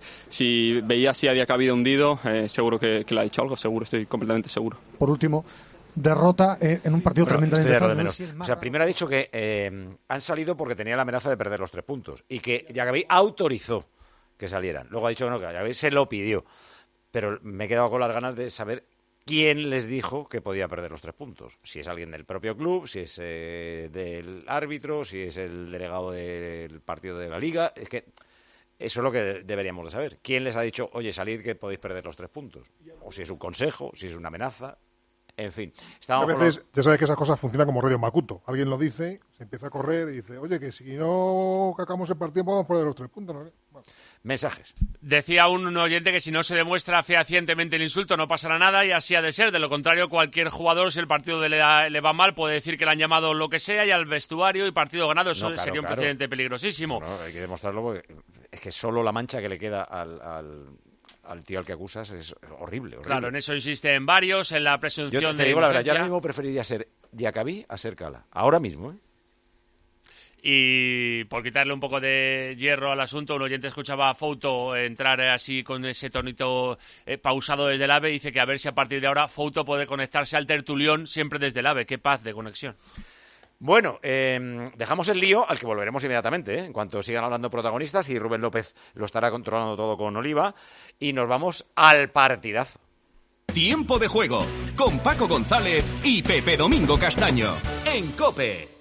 si veía así a Diacabí hundido, seguro que le ha dicho algo, seguro, estoy completamente seguro. Por último, derrota en un partido tremendamente fácil. O sea, primero ha dicho que han salido porque tenía la amenaza de perder los 3 puntos y que Diacabí autorizó que salieran. Luego ha dicho que Diacabí se lo pidió. Pero me he quedado con las ganas de saber ¿quién les dijo que podía perder los 3 puntos? Si es alguien del propio club, si es del árbitro, si es el delegado del partido de la Liga. Es que eso es lo que deberíamos de saber. ¿Quién les ha dicho, oye, salid que podéis perder los 3 puntos? O si es un consejo, si es una amenaza. En fin. A veces, ya sabes que esas cosas funcionan como Radio Macuto. Alguien lo dice, se empieza a correr y dice, oye, que si no cacamos el partido podemos perder los 3 puntos, ¿no? Bueno. Mensajes. Decía un oyente que si no se demuestra fehacientemente el insulto no pasará nada y así ha de ser. De lo contrario, cualquier jugador, si el partido le va mal, puede decir que le han llamado lo que sea y al vestuario y partido ganado. Eso sería un precedente peligrosísimo. No, hay que demostrarlo porque es que solo la mancha que le queda al tío al que acusas es horrible. Claro, en eso insisten varios, en la presunción yo te digo la verdad, yo ahora mismo preferiría ser Diacabí a ser Cala. Ahora mismo, ¿eh? Y por quitarle un poco de hierro al asunto, un oyente escuchaba a Fouto entrar así con ese tonito pausado desde el AVE y dice que a ver si a partir de ahora Fouto puede conectarse al tertulión siempre desde el AVE. Qué paz de conexión. Bueno, dejamos el lío, al que volveremos inmediatamente, en cuanto sigan hablando protagonistas, y Rubén López lo estará controlando todo con Oliva, y nos vamos al partidazo. Tiempo de juego, con Paco González y Pepe Domingo Castaño, en COPE.